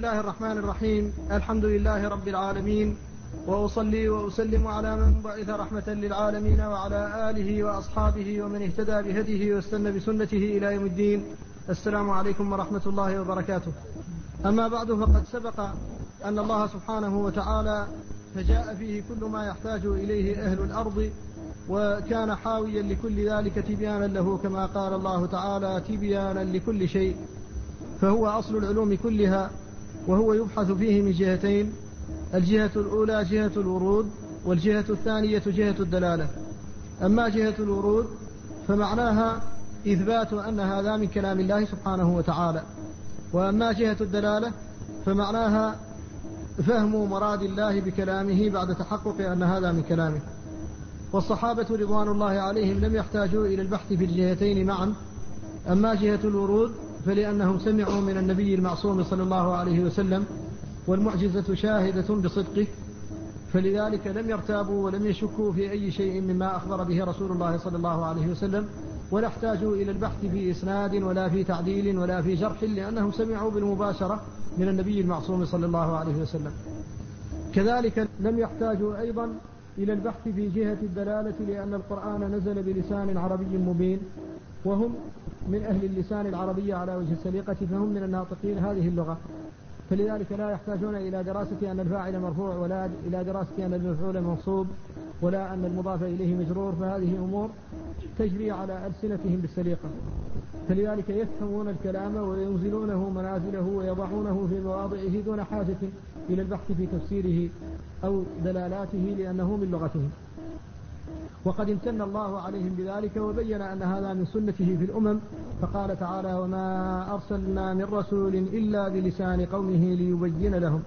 الله الرحمن الرحيم. الحمد لله رب العالمين، وأصلي وأسلم على من بعث رحمة للعالمين وعلى آله وأصحابه ومن اهتدى بهديه واستنى بسنته إلى يوم الدين. السلام عليكم ورحمة الله وبركاته. أما بعد، فقد سبق أن الله سبحانه وتعالى فجاء فيه كل ما يحتاج إليه أهل الأرض، وكان حاويا لكل ذلك تبيانا له، كما قال الله تعالى: تبيانا لكل شيء. فهو أصل العلوم كلها، وهو يبحث فيه من جهتين: الجهة الأولى جهة الورود، والجهة الثانية جهة الدلالة. أما جهة الورود فمعناها إثبات أن هذا من كلام الله سبحانه وتعالى، وأما جهة الدلالة فمعناها فهم مراد الله بكلامه بعد تحقق أن هذا من كلامه. والصحابة رضوان الله عليهم لم يحتاجوا إلى البحث في الجهتين معا. أما جهة الورود فلأنهم سمعوا من النبي المعصوم صلى الله عليه وسلم، والمعجزة شاهدة بصدقه، فلذلك لم يرتابوا ولم يشكوا في أي شيء مما أخبر به رسول الله صلى الله عليه وسلم، ولا احتاجوا إلى البحث في إسناد ولا في تعديل ولا في جرح، لأنهم سمعوا بالمباشرة من النبي المعصوم صلى الله عليه وسلم. كذلك لم يحتاجوا أيضا إلى البحث في جهة الدلالة، لأن القرآن نزل بلسان عربي مبين، وهم من أهل اللسان العربي على وجه السليقة، فهم من الناطقين هذه اللغة، فلذلك لا يحتاجون إلى دراسة أن الفاعل مرفوع، ولا إلى دراسة أن المفعول منصوب، ولا أن المضاف إليه مجرور، فهذه أمور تجري على ألسنتهم بالسليقة، فلذلك يفهمون الكلام وينزلونه منازله ويضعونه في مواضعه دون حاجة إلى البحث في تفسيره أو دلالاته، لأنه من لغتهم. وقد امتن الله عليهم بذلك وبين أن هذا من سنته في الأمم، فقال تعالى: وما أرسلنا من رسول إلا بلسان قومه ليبين لهم.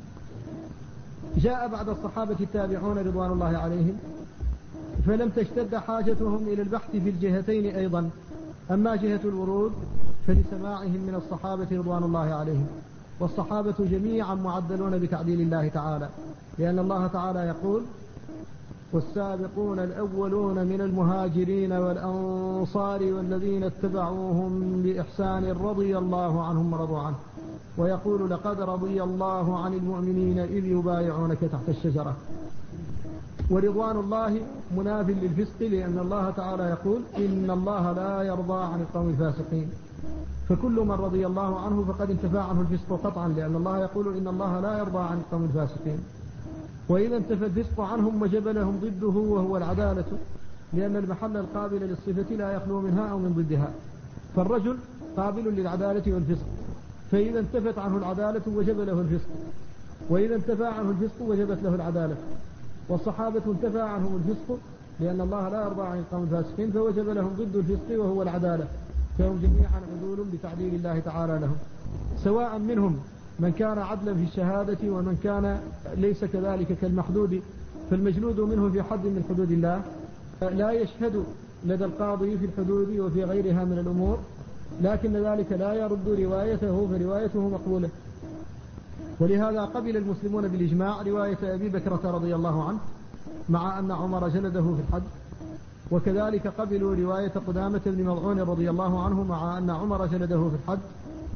جاء بعد الصحابة التابعون رضوان الله عليهم، فلم تشتد حاجتهم إلى البحث في الجهتين أيضا. أما جهة الورود فلسماعهم من الصحابة رضوان الله عليهم، والصحابة جميعا معدلون بتعديل الله تعالى، لأن الله تعالى يقول: والسابقون الأولون من المهاجرين والأنصار والذين اتبعوهم بإحسان رضي الله عنهم ورضوا عنه، ويقول: لقد رضي الله عن المؤمنين إذ يبايعونك تحت الشجرة. ورضوان الله مناف للفسق، لأن الله تعالى يقول: إن الله لا يرضى عن القوم الفاسقين. فكل من رضي الله عنه فقد انتفى عنه الفسق قطعا، لأن الله يقول: إن الله لا يرضى عن القوم الفاسقين. وإذا انتفى الفسق عنهم وجب لهم ضده، وهو العدالة، لأن المحل القابل للصفة لا يخلو منها أو من ضدها، فالرجل قابل للعدالة والفسق، فإذا انتفت عنه العدالة وجب له الفسق، وإذا انتفى عنه الفسق وجبت له العدالة. والصحابة انتفى عنهم الفسق لأن الله لا يرضى عن القوم الفاسقين، فوجب لهم ضد الفسق وهو العدالة، فهم جميعا عدول بتعديل الله تعالى لهم، سواء منهم من كان عدلا في الشهادة ومن كان ليس كذلك كالمحدود. فالمجلود منه في حد من حدود الله لا يشهد لدى القاضي في الحدود وفي غيرها من الأمور، لكن ذلك لا يرد روايته، فروايته مقبولة. ولهذا قبل المسلمون بالإجماع رواية أبي بكرة رضي الله عنه، مع أن عمر جلده في الحد، وكذلك قبلوا رواية قدامة بن مضعون رضي الله عنه، مع أن عمر جلده في الحد.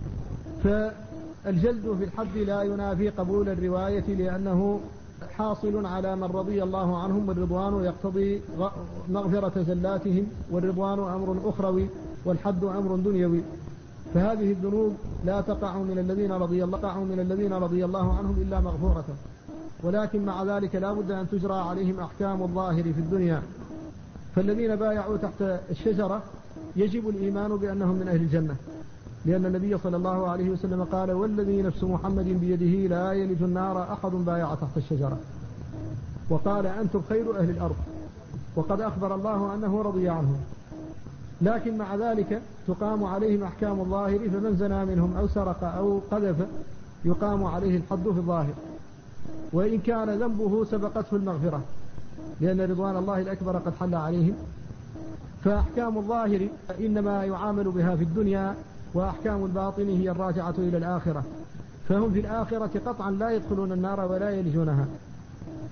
فالجلد في الحد لا ينافي قبول الرواية، لأنه حاصل على من رضي الله عنهم، والرضوان يقتضي مغفرة زلاتهم، والرضوان أمر أخروي والحد أمر دنيوي، فهذه الذنوب لا تقع من الذين رضي الله عنهم إلا مغفورة، ولكن مع ذلك لا بد أن تجرى عليهم أحكام الظاهر في الدنيا. فالذين بايعوا تحت الشجرة يجب الإيمان بأنهم من أهل الجنة، لأن النبي صلى الله عليه وسلم قال: والذي نفس محمد بيده لا يلج النار أحد بايع تحت الشجرة، وقال: أنتم خير أهل الأرض، وقد أخبر الله أنه رضي عنهم. لكن مع ذلك تقام عليهم أحكام الظاهر، فمن زنى منهم أو سرق أو قذف يقام عليه الحد في الظاهر، وإن كان ذنبه سبقته المغفرة، لأن رضوان الله الأكبر قد حل عليهم. فأحكام الظاهر إنما يعامل بها في الدنيا، وأحكام الباطن هي الراجعة إلى الآخرة، فهم في الآخرة قطعا لا يدخلون النار ولا يلجونها.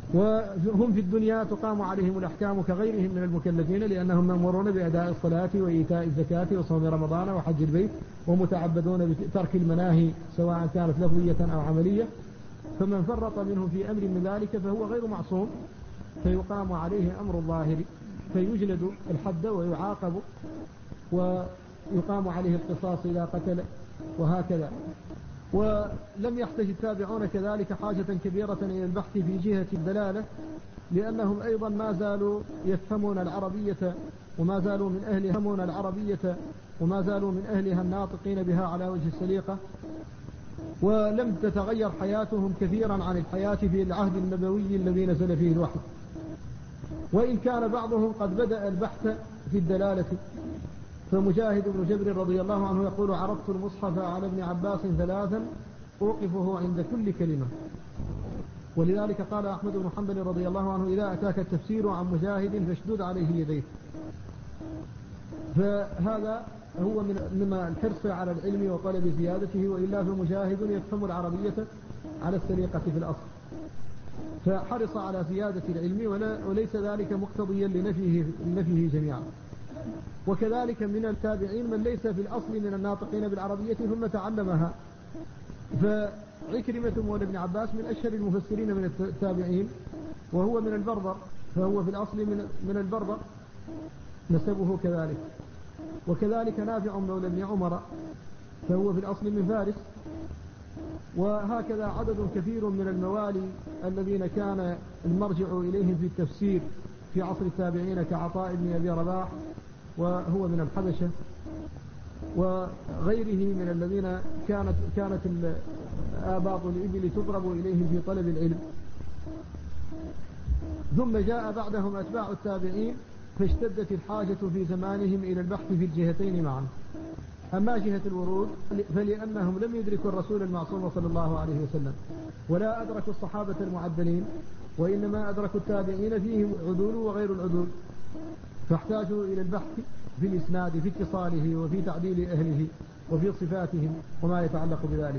وهم في الدنيا تقام عليهم الأحكام كغيرهم من المكلفين، لأنهم مأمورون بأداء الصلاة وإيتاء الزكاة وصوم رمضان وحج البيت، ومتعبدون بترك المناهي سواء كانت لفظية أو عملية. فمن فرط منه في أمر من ذلك فهو غير معصوم، فيقام عليه أمر الظاهر، فيجلد الحد ويعاقب، ويقام عليه القصاص إذا قتل، وهكذا. ولم يحتج التابعون كذلك حاجة كبيرة إلى البحث في جهة الدلالة، لأنهم أيضا ما زالوا يفهمون العربية، وما زالوا من أهلها يفهمون العربية، وما زالوا من أهلها الناطقين بها على وجه السليقة، ولم تتغير حياتهم كثيرا عن الحياة في العهد النبوي الذي نزل فيه الوحي. وإن كان بعضهم قد بدأ البحث في الدلالة، فمجاهد بن جبر رضي الله عنه يقول: عرضت المصحف على ابن عباس ثلاثا أوقفه عند كل كلمة. ولذلك قال أحمد بن حنبل رضي الله عنه: إذا أتاك التفسير عن مجاهد فاشدد عليه يديك. فهذا هو من الحرص على العلم وطلب زيادته، وإلا فمجاهد يفهم العربية على السليقة في الأصل، فحرص على زيادة العلم، وليس ذلك مقتضيا لنفيه جميعا. وكذلك من التابعين من ليس في الأصل من الناطقين بالعربية ثم تعلمها، فعكرمة مولى ابن عباس من أشهر المفسرين من التابعين، وهو من البربر، فهو في الأصل من البربر نسبه كذلك. وكذلك نافع مولى ابن عمر، فهو في الأصل من فارس. وهكذا عدد كثير من الموالي الذين كان المرجع إليهم في التفسير في عصر التابعين، كعطاء بن أبي رباح وهو من الحبشة، وغيره من الذين كانت آباط الإبل تضرب إليهم في طلب العلم. ثم جاء بعدهم أتباع التابعين، فاشتدت الحاجة في زمانهم إلى البحث في الجهتين معا. أما جهة الورود فلأنهم لم يدركوا الرسول المعصوم صلى الله عليه وسلم، ولا أدركوا الصحابة المعدلين، وإنما أدركوا التابعين فيهم العدول وغير العدول، فاحتاجوا إلى البحث في الإسناد، في اتصاله، وفي تعديل أهله، وفي صفاتهم وما يتعلق بذلك.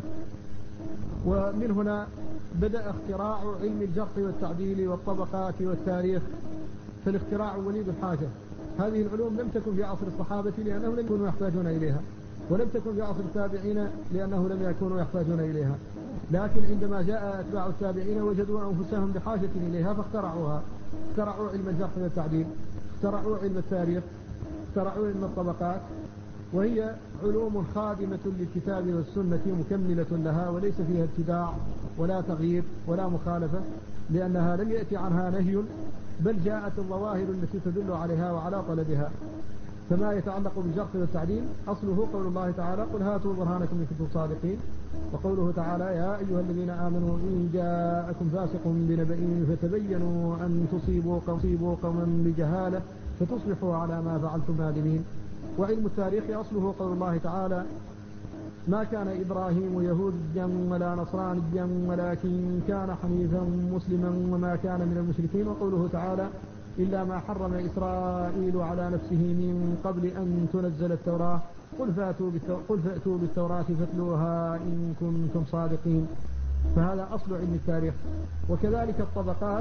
ومن هنا بدأ اختراع علم الجرح والتعديل والطبقات والتاريخ، فالاختراع وليد الحاجة. هذه العلوم لم تكن في عصر الصحابة لأنهم لم يكونوا يحتاجون إليها، ولم تكن في عصر التابعين لأنه لم يكونوا يحتاجون إليها، لكن عندما جاء أتباع التابعين وجدوا أنفسهم بحاجة إليها فاخترعوها. اخترعوا علم الجرح والتعديل، اخترعوا علم التاريخ، اخترعوا علم الطبقات، وهي علوم خادمة للكتاب والسنة مكملة لها، وليس فيها ابتداع ولا تغيير ولا مخالفة، لأنها لم يأتي عنها نهي، بل جاءت الظواهر التي تدل عليها وعلى طلبها. فما يتعلق بالجرح والتعديل أصله قول الله تعالى: قل هاتوا برهانكم إن كنتم صادقين. وقوله تعالى: يا أيها الذين آمنوا إن جاءكم فاسق بنبأ فتبينوا أن تصيبوا قوما بجهالة فتصبحوا على ما فعلتم نادمين. وعلم التاريخ أصله قول الله تعالى: ما كان إبراهيم يهوديا ولا نصرانيا ولكن كان حنيفا مسلما وما كان من المشركين. وقوله تعالى: إلا ما حرم إسرائيل على نفسه من قبل أن تنزل التوراة قل فأتوا بالتوراة فاتلوها إن كنتم صادقين. فهذا أصل علم التاريخ. وكذلك الطبقات،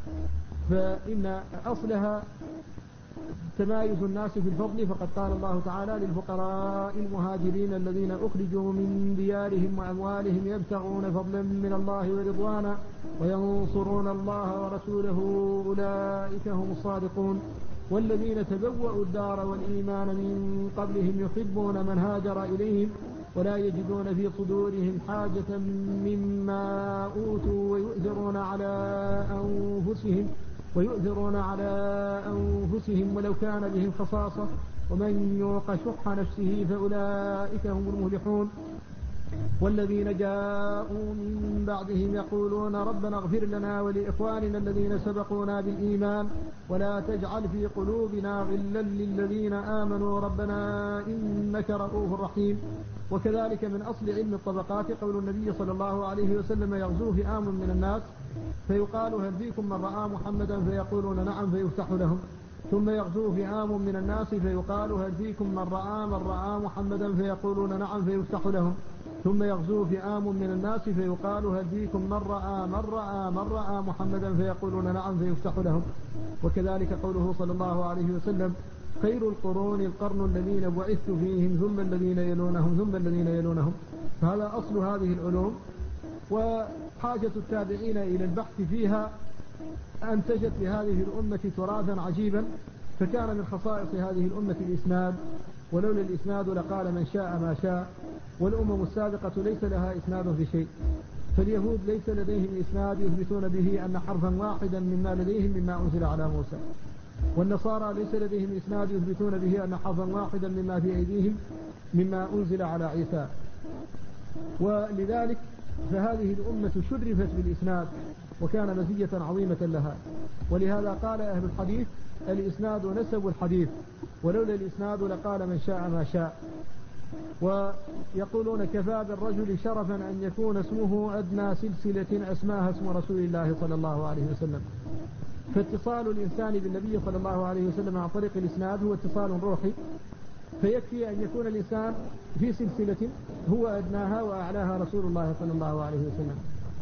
فإن أصلها تمايز الناس في الفضل، فقد قال الله تعالى: للفقراء المهاجرين الذين أخرجوا من ديارهم وأموالهم يبتغون فضلا من الله ورضوانا وينصرون الله ورسوله أولئك هم الصادقون. والذين تبوأوا الدار والإيمان من قبلهم يحبون من هاجر إليهم ولا يجدون في صدورهم حاجة مما أوتوا ويؤثرون على أنفسهم ولو كان بهم خصاصة ومن يوق شح نفسه فأولئك هم المفلحون. والذين جاءوا من بعدهم يقولون ربنا اغفر لنا ولإخواننا الذين سبقونا بالإيمان ولا تجعل في قلوبنا غلا للذين آمنوا ربنا إنك رؤوف رحيم. وكذلك من أصل علم الطبقات قول النبي صلى الله عليه وسلم: يغزو فئام من الناس فيقال هل فيكم من رأى محمدا فيقولون نعم فيفتح لهم، ثم يغزو فئام من الناس فيقال هل فيكم من رأى محمدا فيقولون نعم فيفتح لهم، ثم يغزو فئام من الناس فيقال هل فيكم من رأى محمدا فيقولون نعم فيفتح لهم. وكذلك قوله صلى الله عليه وسلم خير القرون القرن الذين بعثت فيهم ثم الذين يلونهم. فهذا أصل هذه العلوم، وحاجة التابعين إلى البحث فيها أنتجت لهذه الأمة تراثا عجيبا. فكان من خصائص هذه الأمة الإسناد، ولولا الإسناد لقال من شاء ما شاء. والأمم السابقة ليس لها إسناد في شيء، فاليهود ليس لديهم إسناد يثبتون به أن حرفا واحدا مما لديهم مما أنزل على موسى، والنصارى ليس لديهم إسناد يثبتون به أن حرفا واحدا مما في أيديهم مما أنزل على عيسى. ولذلك فهذه الأمة شرفت بالإسناد وكان مزية عظيمة لها. ولهذا قال أهل الحديث الإسناد نسب الحديث، ولولا الإسناد لقال من شاء ما شاء. ويقولون كفى بالرجل شرفا أن يكون اسمه أدنى سلسلة أسماها اسم رسول الله صلى الله عليه وسلم. فاتصال الإنسان بالنبي صلى الله عليه وسلم عن طريق الإسناد هو اتصال روحي، فيكفي أن يكون الإنسان في سلسلة هو أدناها وأعلاها رسول الله صلى الله عليه وسلم.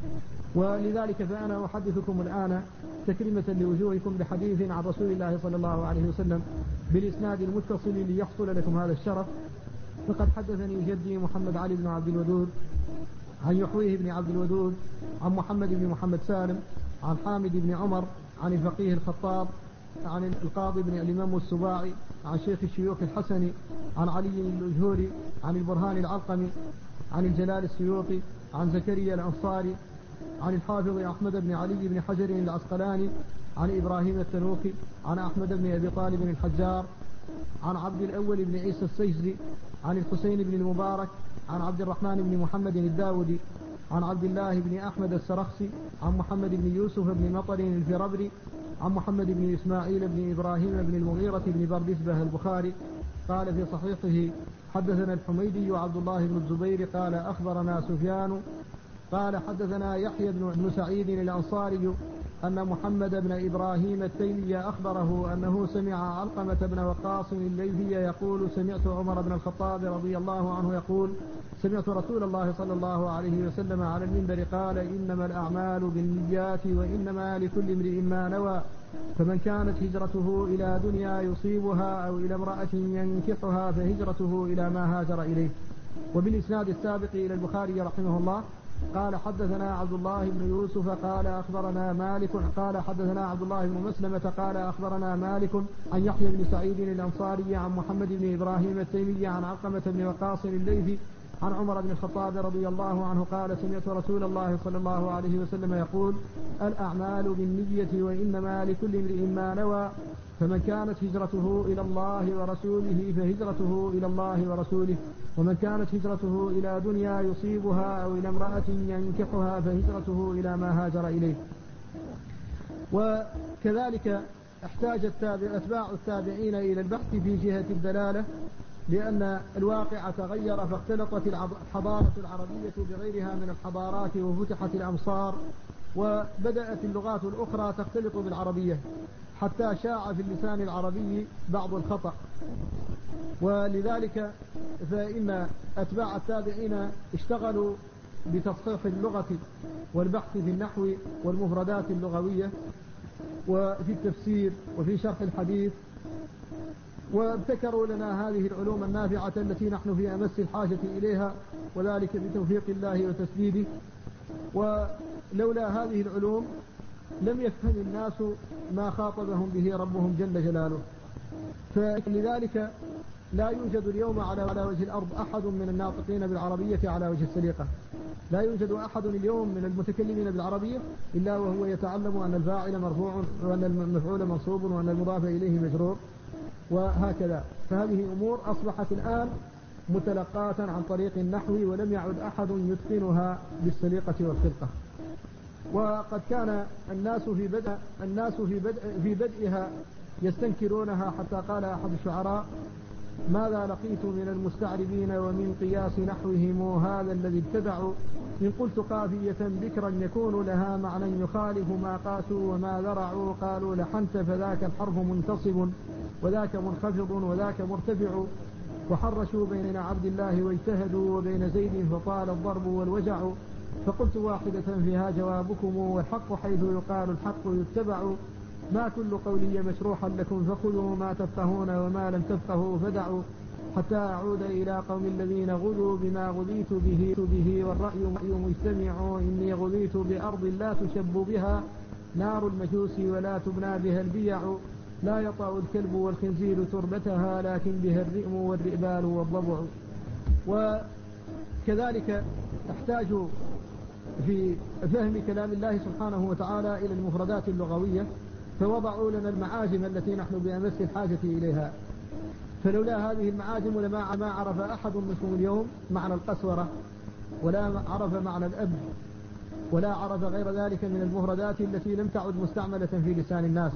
ولذلك فأنا أحدثكم الآن تكريمة لوجوهكم بحديث عن رسول الله صلى الله عليه وسلم بالإسناد المتصل ليحصل لكم هذا الشرف. فقد حدثني جدي محمد علي بن عبد الودود عن يحويه بن عبد الودود عن محمد بن محمد سالم عن حامد بن عمر عن الفقيه الخطاب عن القاضي بن الإمام السباعي عن شيخ الشيوخ الحسني عن علي الأجهوري عن البرهان العلقمي عن الجلال السيوطي عن زكريا الأنصاري عن الحافظ أحمد بن علي بن حجر العسقلاني عن إبراهيم التنوخي عن أحمد بن أبي طالب الحجار عن عبد الأول بن عيسى السيجزي عن الحسين بن المبارك عن عبد الرحمن بن محمد الداودي عن عبد الله بن أحمد السرخسي عن محمد بن يوسف بن مطر الفربري عن محمد بن إسماعيل بن إبراهيم بن المغيرة بن بردسبة البخاري قال في صحيحه حدثنا الحميدي عبد الله بن الزبير قال أخبرنا سفيان قال حدثنا يحيى بن سعيد الأنصاري أن محمد بن إبراهيم التيمي أخبره أنه سمع علقمة بن وقاص الليثي يقول سمعت عمر بن الخطاب رضي الله عنه يقول سمعت رسول الله صلى الله عليه وسلم على المنبر قال إنما الأعمال بالنيات وإنما لكل امرئ ما نوى فمن كانت هجرته إلى دنيا يصيبها أو إلى امرأة ينكحها فهجرته إلى ما هاجر إليه. وبالإسناد السابق إلى البخاري رحمه الله قال حدثنا عبد الله بن يوسف قال أخبرنا مالك قال حدثنا عبد الله بن مسلمة قال أخبرنا مالك عن يحيى بن سعيد الأنصاري عن محمد بن إبراهيم التيمي عن علقمة بن وقاص الليثي عن عمر بن الخطاب رضي الله عنه قال سمعت رسول الله صلى الله عليه وسلم يقول الأعمال بالنية وإنما لكل امرئ ما نوى فمن كانت هجرته إلى الله ورسوله فهجرته إلى الله ورسوله ومن كانت هجرته إلى دنيا يصيبها أو إلى امرأة ينكحها فهجرته إلى ما هاجر إليه. وكذلك احتاج أتباع التابعين إلى البحث في جهة الدلالة، لأن الواقع تغير فاختلطت الحضارة العربية بغيرها من الحضارات وفتحت الأمصار وبدأت اللغات الأخرى تختلط بالعربية حتى شاع في اللسان العربي بعض الخطأ. ولذلك فإن أتباع التابعين اشتغلوا بتصحيح اللغة والبحث في النحو والمفردات اللغوية وفي التفسير وفي شرح الحديث، وابتكروا لنا هذه العلوم النافعة التي نحن في أمس الحاجة إليها، وذلك بتوفيق الله وتسديده. ولولا هذه العلوم لم يفهم الناس ما خاطبهم به ربهم جل جلاله. فلذلك لا يوجد اليوم على وجه الأرض أحد من الناطقين بالعربية على وجه السليقة، لا يوجد أحد اليوم من المتكلمين بالعربية إلا وهو يتعلم أن الفاعل مرفوع وأن المفعول منصوب وأن المضاف إليه مجرور وهكذا. فهذه أمور أصبحت الآن متلقاة عن طريق النحو ولم يعد أحد يتقنها بالسليقة والخلقة. وقد كان الناس في بدئها يستنكرونها حتى قال أحد الشعراء ماذا لقيت من المستعربين ومن قياس نحوهم هذا الذي ابتدعوا إن قلت قافية ذكرا يكون لها معنى يخالف ما قاسوا وما ذرعوا قالوا لحنت فذاك الحرف منتصب وذاك منخفض وذاك مرتفع وحرشوا بين عبد الله واجتهدوا وبين زيد فطال الضرب والوجع، فقلت واحدة فيها جوابكم، والحق حيث يقال الحق يتبع، ما كل قولي مشروحا لكم فخذوا ما تفقهون وما لم تفقهوا فدعوا، حتى أعود إلى قوم الذين غلوا بما غليت به والرأي مجتمع، إني غليت بأرض لا تشب بها نار المجوس ولا تبنى بها البيع، لا يطأ الكلب والخنزير تربتها لكن بها الرئم والرئبال والضبع. وكذلك تحتاج في فهم كلام الله سبحانه وتعالى إلى المفردات اللغوية، فوضعوا لنا المعاجم التي نحن بأمس الحاجة إليها، فلولا هذه المعاجم ما عرف أحد منكم اليوم معنى القسورة، ولا عرف معنى الأب، ولا عرف غير ذلك من المفردات التي لم تعد مستعملة في لسان الناس.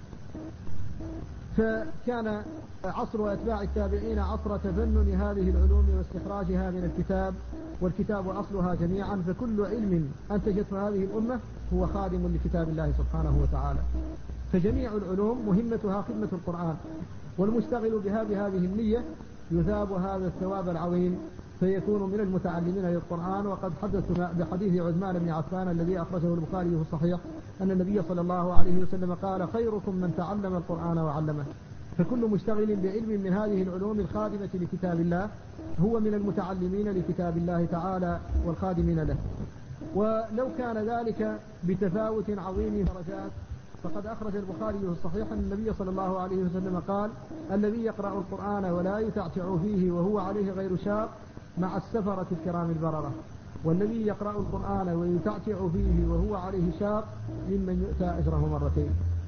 فكان عصر أتباع التابعين عصر تفنن هذه العلوم واستخراجها من الكتاب، والكتاب أصلها جميعا، فكل علم أنتجته هذه الأمة هو خادم لكتاب الله سبحانه وتعالى. فجميع العلوم مهمتها خدمة القرآن، والمشتغل بها بهذه النية يثاب هذا الثواب العظيم، فيكون من المتعلمين للقرآن. وقد حدث بحديث عثمان بن عفان الذي أخرجه البخاري في الصحيح أن النبي صلى الله عليه وسلم قال: خيركم من تعلم القرآن وعلمه. فكل مشتغل بعلم من هذه العلوم الخادمة لكتاب الله هو من المتعلمين لكتاب الله تعالى والخادمين له. ولو كان ذلك بتفاوت عظيم درجات، فقد أخرج البخاري في الصحيح أن النبي صلى الله عليه وسلم قال: الذي يقرأ القرآن ولا يتعتع فيه وهو عليه غير شاق مع السفرة الكرام البررة، والذي يقرأ القرآن ويتعتع فيه وهو عليه شاق ممن يؤتى أجره مرتين.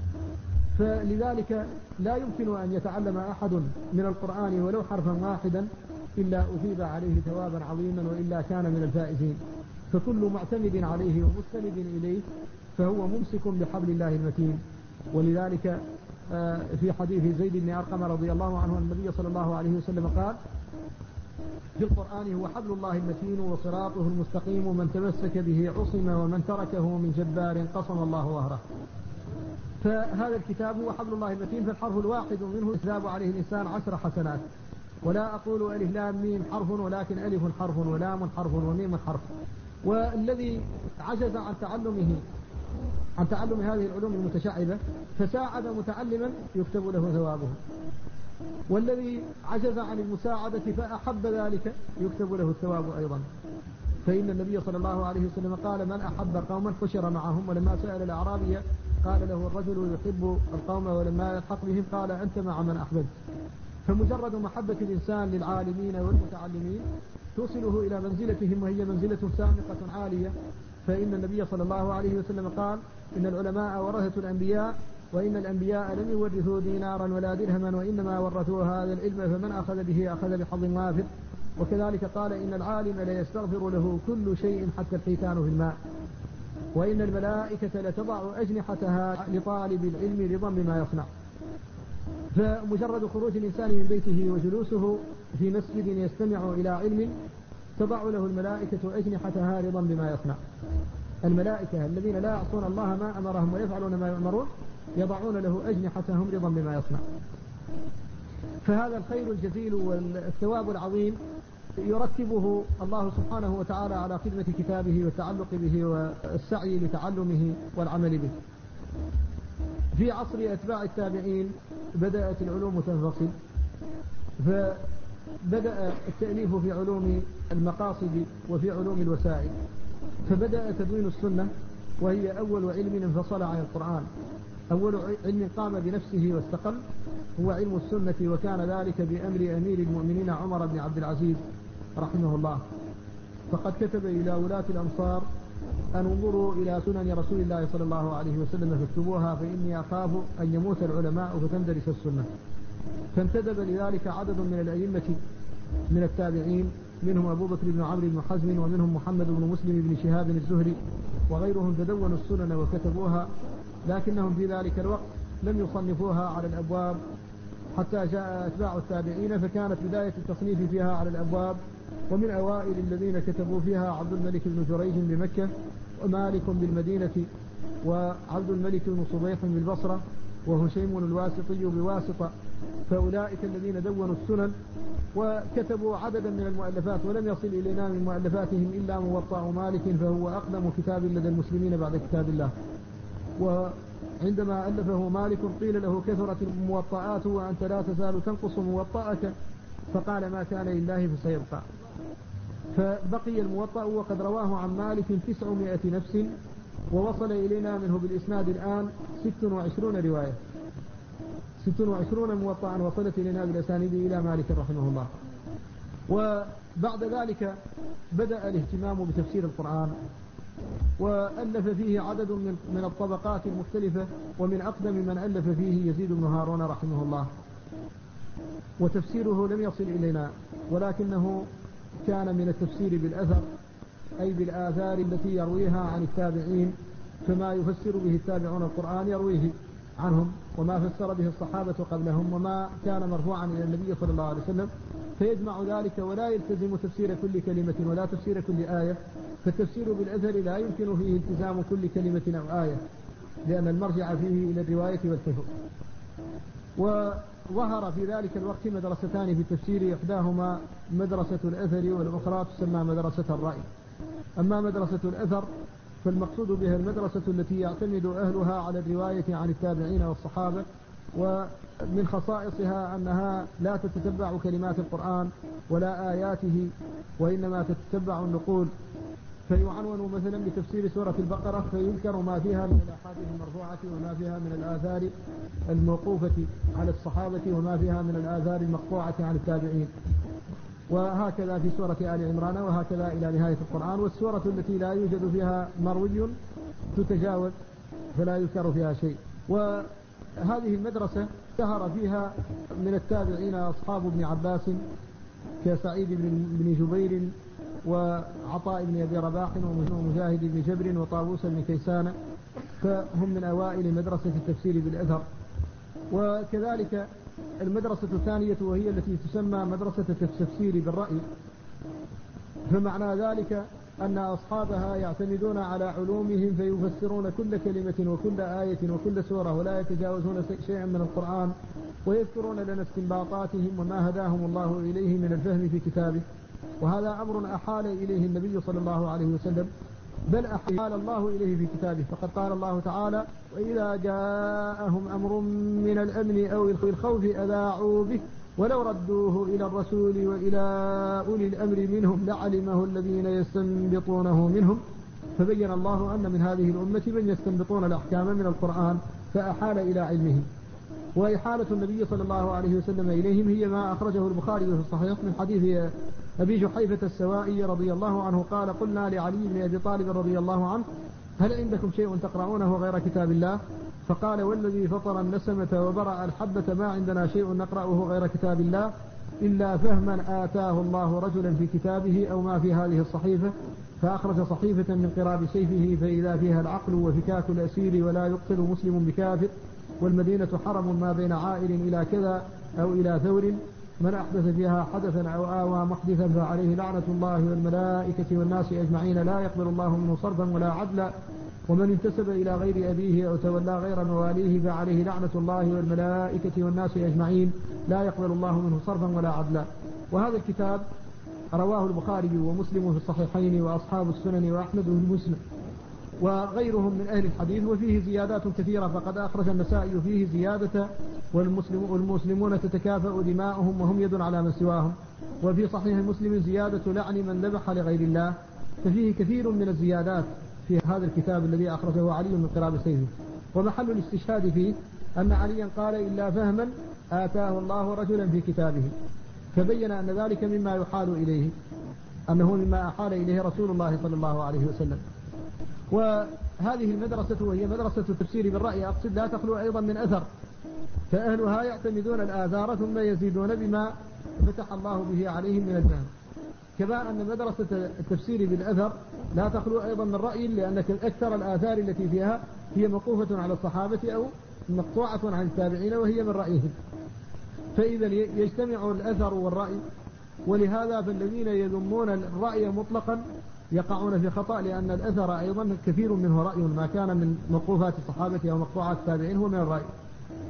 فلذلك لا يمكن أن يتعلم أحد من القرآن ولو حرفا واحدا إلا أثيب عليه ثوابا عظيما، وإلا كان من الفائزين. فكل معتمد عليه ومستند إليه فهو ممسك بحبل الله المتين. ولذلك في حديث زيد بن أرقم رضي الله عنه النبي صلى الله عليه وسلم قال: في القرآن هو حبل الله المتين وصراطه المستقيم، من تمسك به عصم ومن تركه من جبار قصم الله ظهره. فهذا الكتاب هو حبل الله المتين، فالحرف الواحد منه يثاب عليه الإنسان 10 حسنات. ولا أقول ألف لام ميم حرف، ولكن ألف حرف ولام حرف وميم حرف. والذي عجز عن تعلم هذه العلوم المتشعبة فساعد متعلما يكتب له ثوابه، والذي عجز عن المساعدة فأحب ذلك يكتب له الثواب أيضا. فإن النبي صلى الله عليه وسلم قال: من أحب قوما حشر معهم. ولما سأل الأعرابي قال له الرجل: يحب القوم ولما يلحق بهم قال: أنت مع من أحببت. فمجرد محبة الإنسان للعالمين والمتعلمين توصله إلى منزلتهم، وهي منزلة سامقة عالية. فإن النبي صلى الله عليه وسلم قال: إن العلماء ورثة الأنبياء، وإن الأنبياء لم يورثوا دينارا ولا درهما، وإنما ورثوا هذا العلم، فمن أخذ به أخذ بحظ وافر. وكذلك قال: إن العالم لا يستغفر له كل شيء حتى الحيتان في الماء، وإن الملائكة لتضع أجنحتها لطالب العلم رضا بما يصنع. فمجرد خروج الإنسان من بيته وجلوسه في مسجد يستمع إلى علم تضع له الملائكة أجنحتها رضا بما يصنع. الملائكة الذين لا يعصون الله ما أمرهم ويفعلون ما يؤمرون يضعون له أجنحتهم رضا بما يصنع. فهذا الخير الجزيل والثواب العظيم يرتبه الله سبحانه وتعالى على خدمة كتابه والتعلق به والسعي لتعلمه والعمل به. في عصر أتباع التابعين بدأت العلوم تنفصل، فبدأ التأليف في علوم المقاصد وفي علوم الوسائل، فبدأ تدوين السنة، وهي أول علم انفصل عن القرآن. أول علم قام بنفسه واستقل هو علم السنة، وكان ذلك بأمر أمير المؤمنين عمر بن عبد العزيز رحمه الله. فقد كتب إلى ولاة الأمصار أن انظروا إلى سنن رسول الله صلى الله عليه وسلم فاكتبوها، فإني أخاف أن يموت العلماء فتندرس السنة. فانتدب لذلك عدد من الأئمة من التابعين، منهم أبو بكر بن عمرو بن حزم، ومنهم محمد بن مسلم بن شهاب الزهري وغيرهم، تدونوا السنن وكتبوها، لكنهم في ذلك الوقت لم يصنفوها على الأبواب حتى جاء أتباع التابعين، فكانت بداية التصنيف فيها على الأبواب. ومن أوائل الذين كتبوا فيها عبد الملك بن جريج بمكة، ومالك بالمدينة، وعبد الملك بن صبيح بالبصرة، وهشيم الواسطي بواسطة، فأولئك الذين دونوا السنن وكتبوا عددا من المؤلفات، ولم يصل إلينا من مؤلفاتهم إلا موطأ مالك، فهو أقدم كتاب لدى المسلمين بعد كتاب الله. وعندما ألفه مالك قيل له كثرت الموطئات وأنت لا تزال تنقص موطأك، فقال ما كان لله فسيبقى. فبقي الموطأ وقد رواه عن مالك 900 نفس، ووصل إلينا منه بالإسناد الآن 26 رواية، 26 موطأ وصلت إلينا بالأسانيد إلى مالك رحمه الله. وبعد ذلك بدأ الاهتمام بتفسير القرآن، وألف فيه عدد من الطبقات المختلفة، ومن أقدم من ألف فيه يزيد بن هارون رحمه الله. وتفسيره لم يصل إلينا، ولكنه كان من التفسير بالأثر، أي بالآثار التي يرويها عن التابعين، فما يفسر به التابعون القرآن يرويه عنهم، وما فسر به الصحابة قبلهم، وما كان مرفوعا إلى النبي صلى الله عليه وسلم، فيجمع ذلك ولا يلتزم تفسير كل كلمة ولا تفسير كل آية. فالتفسير بالأثر لا يمكن فيه التزام كل كلمة أو آية، لأن المرجع فيه إلى الرواية والحفظ. وظهر في ذلك الوقت مدرستان في التفسير، إحداهما مدرسة الأثر، والأخرى تسمى مدرسة الرأي. أما مدرسة الأثر فالمقصود بها المدرسة التي يعتمد أهلها على الرواية عن التابعين والصحابة، ومن خصائصها أنها لا تتتبع كلمات القرآن ولا آياته، وإنما تتتبع النقول. فيعنون مثلا بتفسير سورة البقرة فيذكر ما فيها من الأحاديث المرفوعة، وما فيها من الآثار الموقوفة على الصحابة، وما فيها من الآثار المقطوعة عن التابعين، وهكذا في سورة آل عمران، وهكذا إلى نهاية القرآن. والسورة التي لا يوجد فيها مروي تتجاوز فلا يذكر فيها شيء. وهذه المدرسة اشتهر فيها من التابعين أصحاب ابن عباس كسعيد بن جبير، وعطاء بن أبي رباح، ومجاهد بن جبر، وطاووس بن كيسان، فهم من أوائل مدرسة التفسير بالأثر. وكذلك المدرسة الثانية وهي التي تسمى مدرسة التفسير بالرأي، فمعنى ذلك أن أصحابها يعتمدون على علومهم فيفسرون كل كلمة وكل آية وكل سورة، ولا يتجاوزون شيئا من القرآن، ويذكرون لنا استنباطاتهم وما هداهم الله إليه من الفهم في كتابه. وهذا أمر أحال إليه النبي صلى الله عليه وسلم، بل أحال الله إليه في كتابه، فقد قال الله تعالى: وإذا جاءهم أمر من الأمن أو الخوف أذاعوا به ولو ردوه إلى الرسول وإلى أولي الأمر منهم لعلمه الذين يستنبطونه منهم. فبين الله أن من هذه الأمة من يستنبطون الأحكام من القرآن، فأحال إلى علمهم. وإحالة النبي صلى الله عليه وسلم إليهم هي ما أخرجه البخاري في الصحيح من حديث أبي جحيفة السوائي رضي الله عنه قال: قلنا لعلي بن أبي طالب رضي الله عنه: هل عندكم شيء تقرؤونه غير كتاب الله؟ فقال: والذي فطر النسمة وبرأ الحبة ما عندنا شيء نقرأه غير كتاب الله إلا فهما آتاه الله رجلا في كتابه أو ما في هذه الصحيفة. فأخرج صحيفة من قراب سيفه فإذا فيها العقل وفكاك الأسير ولا يقتل مسلم بكافر، والمدينة حرم ما بين عائل إلى كذا أو إلى ثور، من أحدث فيها حدثا أو آوى محدثا فعليه لعنة الله والملائكة والناس أجمعين لا يقبل الله منه صرفا ولا عدلا، ومن انتسب إلى غير أبيه أو تولى غير مواليه فعليه لعنة الله والملائكة والناس أجمعين لا يقبل الله منه صرفا ولا عدلا. وهذا الكتاب رواه البخاري ومسلم في الصحيحين، وأصحاب السنن، وأحمد بن مسلم وغيرهم من أهل الحديث، وفيه زيادات كثيرة. فقد أخرج النسائي فيه زيادة: والمسلمون تتكافأ دماؤهم وهم يد على من سواهم. وفي صحيح مسلم زيادة: لعن من ذبح لغير الله. ففيه كثير من الزيادات في هذا الكتاب الذي أخرجه علي من قراب سيفه. ومحل الاستشهاد فيه أن عليا قال: إلا فهما آتاه الله رجلا في كتابه، فبين أن ذلك مما يحال إليه، أنه مما أحال إليه رسول الله صلى الله عليه وسلم. وهذه المدرسة وهي مدرسة التفسير بالرأي أقصد لا تخلو أيضا من أثر، فأهلها يعتمدون الآثار ثم يزيدون بما فتح الله به عليهم من الفهم. كما أن مدرسة التفسير بالأثر لا تخلو أيضا من رأي، لأن أكثر الآثار التي فيها هي موقوفة على الصحابة أو مقطوعة عن التابعين وهي من رأيهم، فإذا يجتمع الأثر والرأي. ولهذا فالذين يذمون الرأي مطلقا يقعون في خطأ، لأن الأثر أيضا كثير منه رأي، ما كان من موقوفات الصحابة أو مقطوعات التابعين هو من الرأي.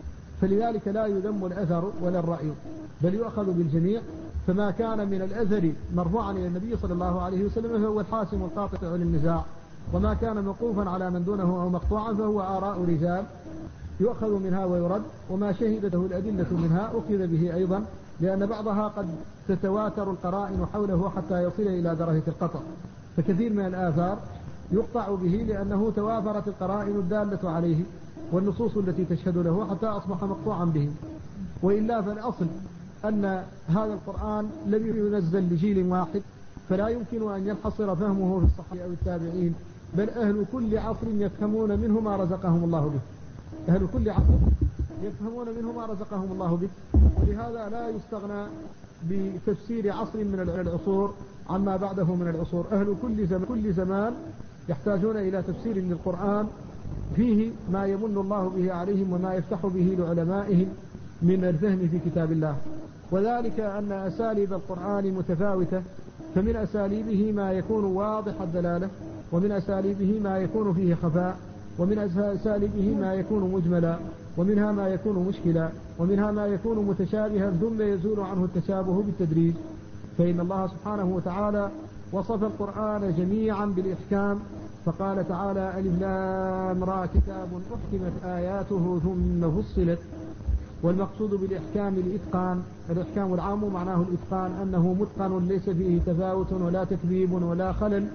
فلذلك لا يذم الأثر ولا الرأي، بل يؤخذ بالجميع. فما كان من الأثر مرفوعا إلى النبي صلى الله عليه وسلم فهو الحاسم والقاطع للنزاع، وما كان موقوفا على من دونه أو مقطوعا فهو آراء رجال يؤخذ منها ويرد، وما شهدته الأدلة منها أخذ به أيضا، لأن بعضها قد تتواتر القرائن حوله حتى يصل إلى درجة القطع. فكثير من الآثار يقطع به لأنه توافرت القرائن الدالة عليه والنصوص التي تشهد له حتى أصبح مقطوعا به. وإلا فالأصل أن هذا القرآن لم ينزل لجيل واحد، فلا يمكن أن ينحصر فهمه في الصحابة أو التابعين، بل أهل كل عصر يفهمون منه ما رزقهم الله به. أهل كل عصر يفهمون منه ما رزقهم الله به، ولهذا لا يستغنى بتفسير عصر من العصور عما بعده من العصور. أهل كل زمان يحتاجون إلى تفسير للقرآن فيه ما يمن الله به عليهم وما يفتح به لعلمائهم من الفهم في كتاب الله. وذلك أن أساليب القرآن متفاوتة، فمن أساليبه ما يكون واضح الدلالة، ومن أساليبه ما يكون فيه خفاء، ومن أساليبه ما يكون مجملا، ومنها ما يكون مشكلا، ومنها ما يكون متشابها ثم يزول عنه التشابه بالتدريج. فإن الله سبحانه وتعالى وصف القرآن جميعا بالإحكام، فقال تعالى: ألف لام را كتاب أحكمت آياته ثم فصلت. والمقصود بالإحكام الإتقان، الإحكام العام معناه الإتقان، أنه متقن ليس فيه تفاوت ولا تكذيب ولا خلل،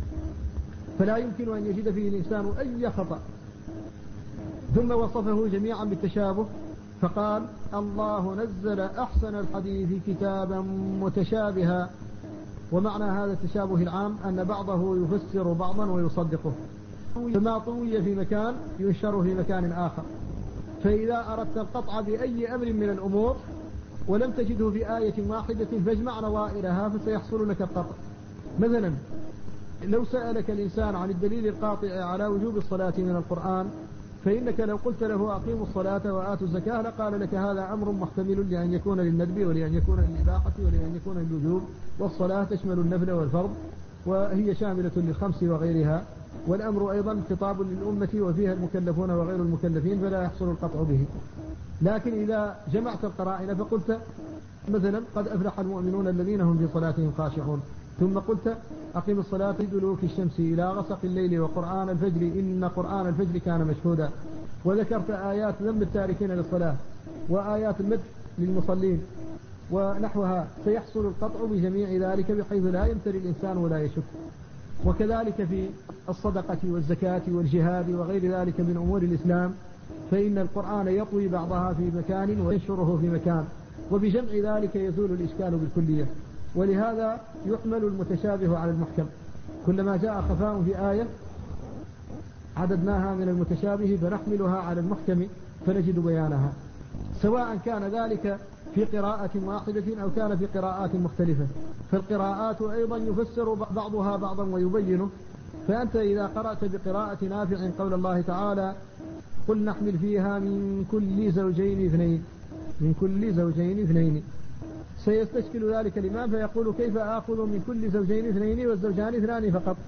فلا يمكن أن يجد فيه الإنسان أي خطأ. ثم وصفه جميعا بالتشابه فقال: الله نزل أحسن الحديث كتابا متشابها. ومعنى هذا التشابه العام أن بعضه يفسر بعضا ويصدقه، فما طوي في مكان ينشر في مكان آخر. فإذا أردت القطع بأي أمر من الأمور ولم تجده في آية واحدة فاجمع نظائرها فسيحصل لك القطع. مثلا لو سألك الإنسان عن الدليل القاطع على وجوب الصلاة من القرآن، فإنك لو قلت له أقيموا الصلاة وآتوا الزكاة لقال لك هذا أمر محتمل لأن يكون للندب ولأن يكون للإباحة ولأن يكون للوجوب، والصلاة تشمل النفل والفرض وهي شاملة للخمس وغيرها، والأمر أيضا خطاب للأمة وفيها المكلفون وغير المكلفين فلا يحصل القطع به. لكن إذا جمعت القرائن فقلت مثلا قد أفلح المؤمنون الذين هم في صلاتهم خاشعون، ثم قلت أقم الصلاة لدلوك الشمس إلى غسق الليل وقرآن الفجر إن قرآن الفجر كان مشهودا، وذكرت آيات ذم التاركين للصلاة وآيات المدح للمصلين ونحوها، سيحصل القطع بجميع ذلك بحيث لا يمتري الإنسان ولا يشك. وكذلك في الصدقة والزكاة والجهاد وغير ذلك من أمور الإسلام، فإن القرآن يطوي بعضها في مكان وينشره في مكان، وبجمع ذلك يزول الإشكال بالكلية. ولهذا يحمل المتشابه على المحكم، كلما جاء خفاء في آية عددناها من المتشابه فنحملها على المحكم فنجد بيانها، سواء كان ذلك في قراءة واحدة أو كان في قراءات مختلفة. فالقراءات أيضا يفسر بعضها بعضا ويبينه. فأنت إذا قرأت بقراءة نافع قول الله تعالى: قل نحمل فيها من كل زوجين اثنين، سيستشكل ذلك الإمام فيقول: كيف آخذ من كل زوجين اثنين والزوجان اثنان فقط؟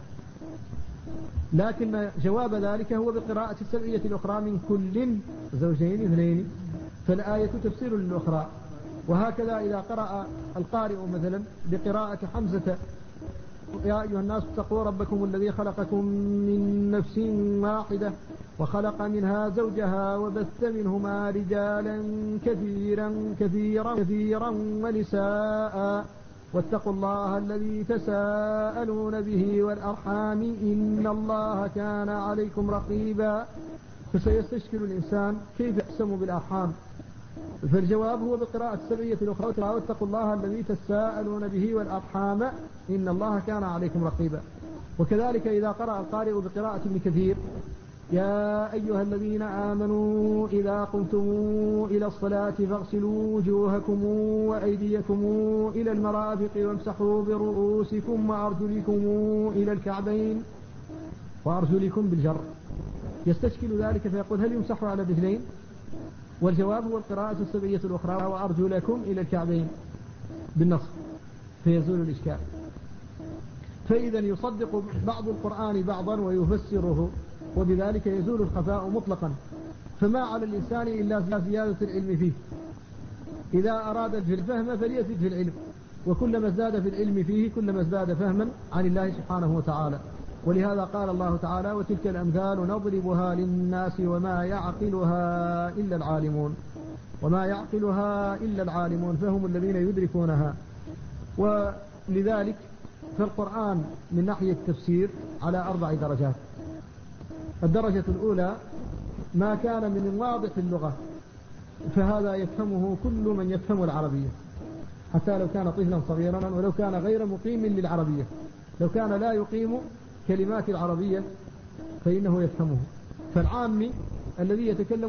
لكن جواب ذلك هو بقراءة السبعية الأخرى من كل زوجين اثنين، فالآية تفسير للأخرى. وهكذا إذا قرأ القارئ مثلا بقراءة حمزة: يا أيها الناس اتقوا ربكم الذي خلقكم من نفس واحدة وخلق منها زوجها وبث منهما رجالا كثيرا ونساء واتقوا الله الذي تساءلون به والأرحام إن الله كان عليكم رقيبا. فسيستشكل الإنسان كيف يقسم بالأرحام، فالجواب هو بقراءة السبعية الأخرى: واتقوا الله الذي تساءلون به والأرحام إن الله كان عليكم رقيبا. وكذلك إذا قرأ القارئ بقراءة ابن كثير: يا أيها الذين آمنوا إذا قمتم إلى الصلاة فاغسلوا وجوهكم وأيديكم إلى المرافق وامسحوا برؤوسكم وأرجلكم إلى الكعبين، وأرجلكم بالجر. يستشكل ذلك فيقول: هل يمسح على الرجلين؟ والجواب هو القراءة السبعية الأخرى: وأرجلكم إلى الكعبين بالنصب، فيزول الإشكال. فإذا يصدق بعض القرآن بعضا ويفسره، وبذلك يزول الخفاء مطلقا. فما على الإنسان إلا زيادة العلم فيه. إذا أراد في الفهم فليزد في العلم، وكلما ازداد في العلم فيه كلما ازداد فهما عن الله سبحانه وتعالى. ولهذا قال الله تعالى: وتلك الأمثال نضربها للناس وما يعقلها إلا العالمون. وما يعقلها إلا العالمون، فهم الذين يدركونها. ولذلك فالقرآن من ناحية التفسير على 4 درجات. الدرجة الأولى ما كان من واضح اللغة، فهذا يفهمه كل من يفهم العربية، حتى لو كان طفلا صغيرا ولو كان غير مقيم للعربية. لو كان لا يقيم كلمات العربية فإنه يفهمه. فالعامي الذي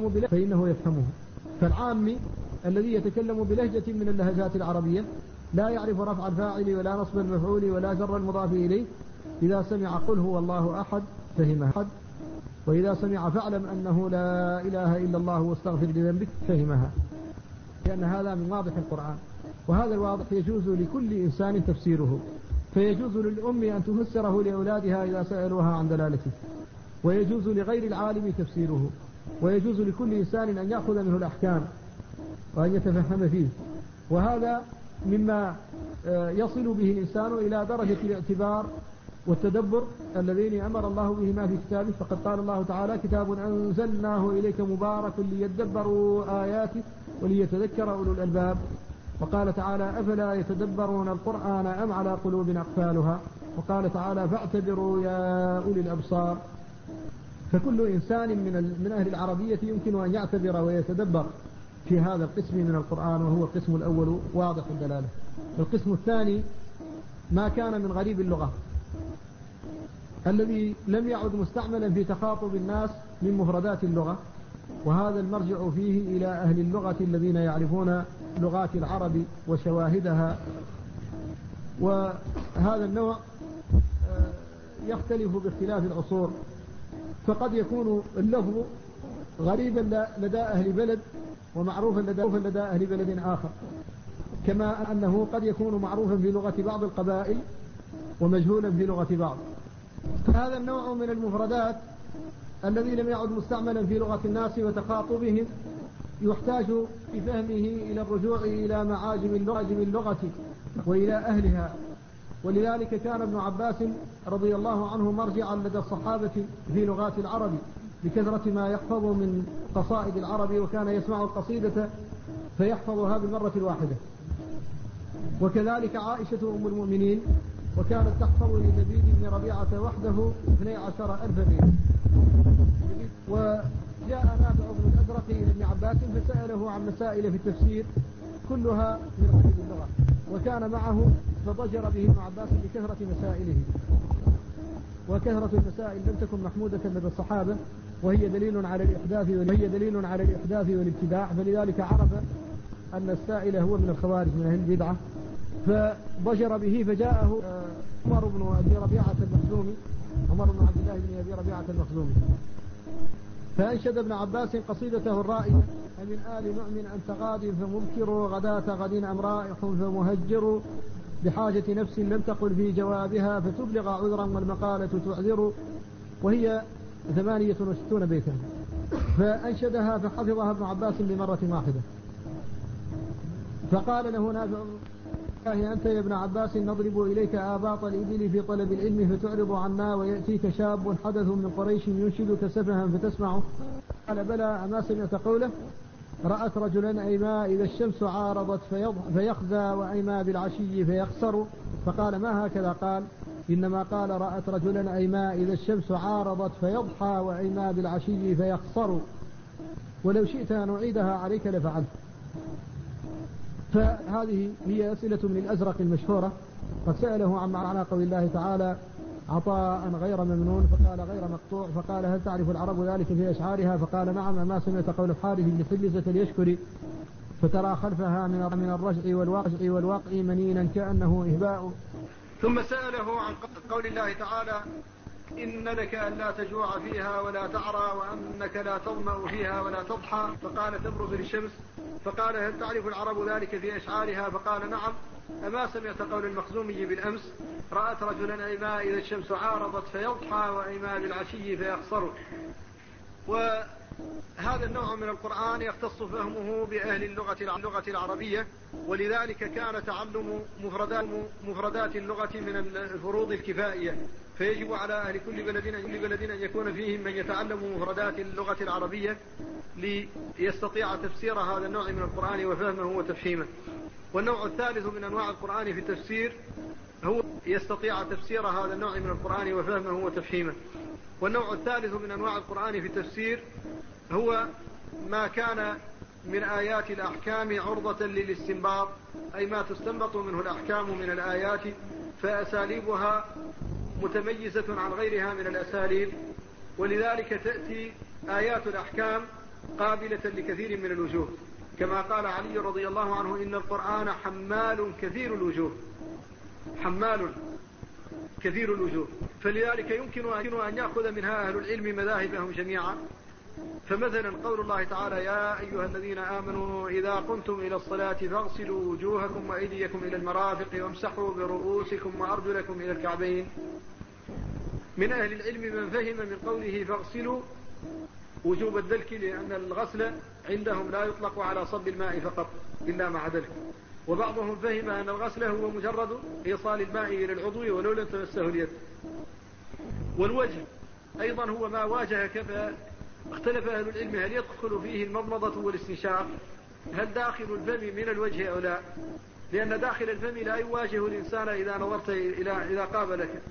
يتكلم بلهجة من اللهجات العربية لا يعرف رفع الفاعل ولا نصب المفعول ولا جر المضاف إليه، إذا سمع قل هو الله أحد فهمها، وإذا سمع فاعلم أنه لا إله إلا الله واستغفر لذنبك فهمها، لأن هذا من واضح القرآن. وهذا الواضح يجوز لكل إنسان تفسيره، فيجوز للأم أن تفسره لأولادها إذا سألوها عن دلالته، ويجوز لغير العالم تفسيره، ويجوز لكل إنسان أن يأخذ منه الأحكام وأن يتفهم فيه. وهذا مما يصل به الإنسان إلى درجة الاعتبار والتدبر اللذين أمر الله بهما في كتابه. فقد قال الله تعالى: كتاب أنزلناه إليك مبارك ليدبروا آياته وليتذكر أولو الألباب. وقال تعالى: أفلا يتدبرون القرآن أم على قلوب أقفالها. وقال تعالى: فاعتبروا يا أولي الأبصار. فكل إنسان من أهل العربية يمكن أن يعتبر ويتدبر في هذا القسم من القرآن، وهو القسم الأول واضح الدلالة. القسم الثاني ما كان من غريب اللغة الذي لم يعد مستعملا في تخاطب الناس من مفردات اللغة، وهذا المرجع فيه إلى أهل اللغة الذين يعرفون لغات العرب وشواهدها. وهذا النوع يختلف باختلاف العصور، فقد يكون اللفظ غريبا لدى أهل بلد ومعروفا لدى أهل بلد آخر، كما أنه قد يكون معروفا في لغة بعض القبائل ومجهولا في لغة بعض. فهذا النوع من المفردات الذي لم يعد مستعملا في لغة الناس وتخاطبهم يحتاج في فهمه إلى الرجوع إلى معاجم اللغة وإلى أهلها. ولذلك كان ابن عباس رضي الله عنه مرجعا لدى الصحابة في لغات العرب بكثرة ما يحفظ من قصائد العرب، وكان يسمع القصيدة فيحفظها بالمرة الواحدة. وكذلك عائشة أم المؤمنين، وكانت تحفظ للبيد بن ربيعة وحده 12,000 بيت. وجاء نافع بن الأزرق إلى ابن عباس فسأله عن مسائل في التفسير كلها من غريب اللغة، وكان معه فضجر به ابن عباس بكثرة مسائله. وكثرة المسائل لم تكن محمودة لدى الصحابة، وهي دليل على الإحداث والابتداع، فلذلك عرف أن السائل هو من الخوارج من أهل البدعة، فضجر به. فجاءه عمر بن أبي ربيعة المخزومي، عمر بن عبد الله بن أبي ربيعة المخزومي، فأنشد ابن عباس قصيدته الرائية: من آل نعم أنت غاد فمبكر، غداة غد أم رائح فمهجر، بحاجة نفس لم تقل في جوابها فتبلغ عذرا والمقالة تعذر. وهي 68 بيتا، فأنشدها فحفظها ابن عباس بمرة واحدة. فقال له نافع: أنت يا ابن عباس نضرب إليك آباط الإبل في طلب العلم فتعرض عنا، ويأتيك شاب حدث من قريش ينشدك سفها فتسمعه. قال: بلى، أما سمعت قوله: رأت رجلا أيما إذا الشمس عارضت فيخزى وأيما بالعشي فيخسر. فقال: ما هكذا قال؟ إنما قال: رأت رجلا أيما إذا الشمس عارضت فيضحى وأيما بالعشي فيخسر، ولو شئت أن أعيدها عليك لفعلت. فهذه هي أسئلة من الأزرق المشهورة. قد سأله عن معنى قول الله تعالى: عطاء غير ممنون، فقال: غير مقطوع. فقال: هل تعرف العرب ذلك في أشعارها؟ فقال: نعم، ما سمعت قول الحارث بن حلزة اليشكري: فترى خلفها من الرجع والوقع منينا كأنه إهباء. ثم سأله عن قول الله تعالى: إن لك ألا تجوع فيها ولا تعرى وأنك لا تظمأ فيها ولا تضحى. فقال: تبرز للشمس. فقال: هل تعرف العرب ذلك في أشعارها؟ فقال: نعم، أما سمعت قول المخزومي بالأمس: رأت رجلا أيما إذا الشمس عارضت فيضحى وأيما بالعشي فيخسر. وهذا النوع من القرآن يختص فهمه بأهل اللغة العربية، ولذلك كان تعلم مفردات اللغة من الفروض الكفائية، فيجب على أهل كل بلد أن يكون فيهم من يتعلم مفردات اللغة العربية ليستطيع تفسير هذا النوع من القرآن وفهمه وتفهيمه. والنوع الثالث من أنواع القرآن في التفسير هو يستطيع تفسير هذا النوع من القرآن وفهمه وتفهيمه. والنوع الثالث من أنواع القرآن في التفسير هو ما كان من آيات الأحكام عرضة للاستنباط، أي ما تستنبط منه الأحكام من الآيات، فأساليبها متميزة عن غيرها من الأساليب، ولذلك تأتي آيات الأحكام قابلة لكثير من الوجوه، كما قال علي رضي الله عنه: إن القرآن حمال كثير الوجوه. فلذلك يمكن أن يأخذ منها أهل العلم مذاهبهم جميعا. فمثلا قول الله تعالى: يا أيها الذين آمنوا إذا قمتم إلى الصلاة فاغسلوا وجوهكم وأيديكم إلى المرافق وامسحوا برؤوسكم وأرجلكم إلى الكعبين. من أهل العلم من فهم من قوله فاغسلوا وجوب الدلك، لأن الغسل عندهم لا يطلق على صب الماء فقط إلا مع دلك. وبعضهم فهم أن الغسل هو مجرد إيصال الماء إلى العضو ولو لم تمسه اليد. والوجه أيضا هو ما واجهك، فاختلف أهل العلم هل يدخل فيه المضمضة والاستنشاق، هل داخل الفم من الوجه أو لا، لأن داخل الفم لا يواجه الإنسان إذا نظرت إذا قابلك.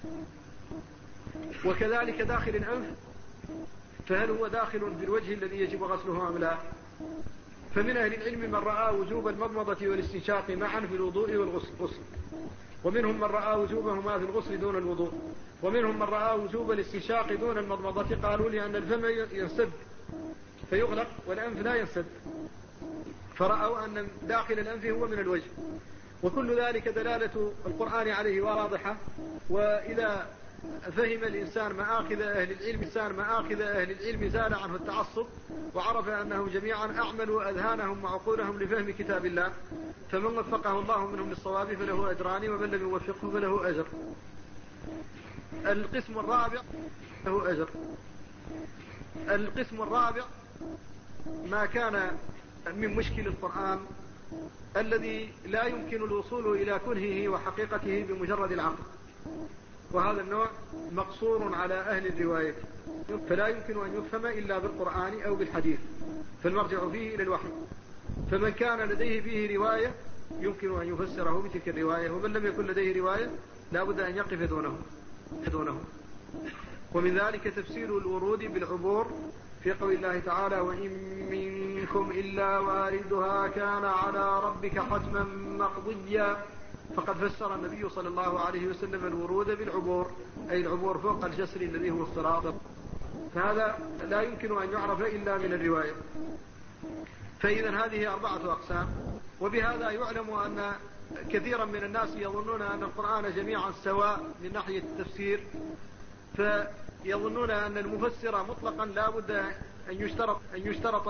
وكذلك داخل الأنف، فهل هو داخل في الوجه الذي يجب غسله أم لا. فمن أهل العلم من رأى وجوب المضمضة والاستنشاق معا في الوضوء والغسل، ومنهم من رأى وجوبهما في الغسل دون الوضوء، ومنهم من رأى وجوب الاستنشاق دون المضمضة، قالوا لأن الفم ينسد فيغلق والأنف لا ينسد، فرأوا أن داخل الأنف هو من الوجه. وكل ذلك دلالة القرآن عليه واضحة. وإذا فهم الإنسان مآخذ أهل العلم زال عنه التعصب، وعرف أنهم جميعا أعملوا أذهانهم وعقولهم لفهم كتاب الله، فمن وفقه الله منهم للصواب فله أجران، ومن لم يوفقه فله أجر. القسم الرابع ما كان من مشكل القرآن الذي لا يمكن الوصول إلى كنهه وحقيقته بمجرد العقل، وهذا النوع مقصور على أهل الرواية، فلا يمكن أن يفهم إلا بالقرآن أو بالحديث، فالمرجع فيه إلى الوحي. فمن كان لديه فيه رواية يمكن أن يفسره بتلك الرواية، ومن لم يكن لديه رواية لا بد أن يقف دونه. ومن ذلك تفسير الورود بالعبور في قول الله تعالى: وإن منكم إلا واردها كان على ربك حتما مقضيا. فقد فسر النبي صلى الله عليه وسلم الورود بالعبور، أي العبور فوق الجسر الذي هو الصراط، فهذا لا يمكن أن يعرف إلا من الرواية. فإذا هذه 4 أقسام. وبهذا يعلم أن كثيرا من الناس يظنون أن القرآن جميعا سواء من ناحية التفسير، فيظنون أن المفسر مطلقا لا بد أن يشترط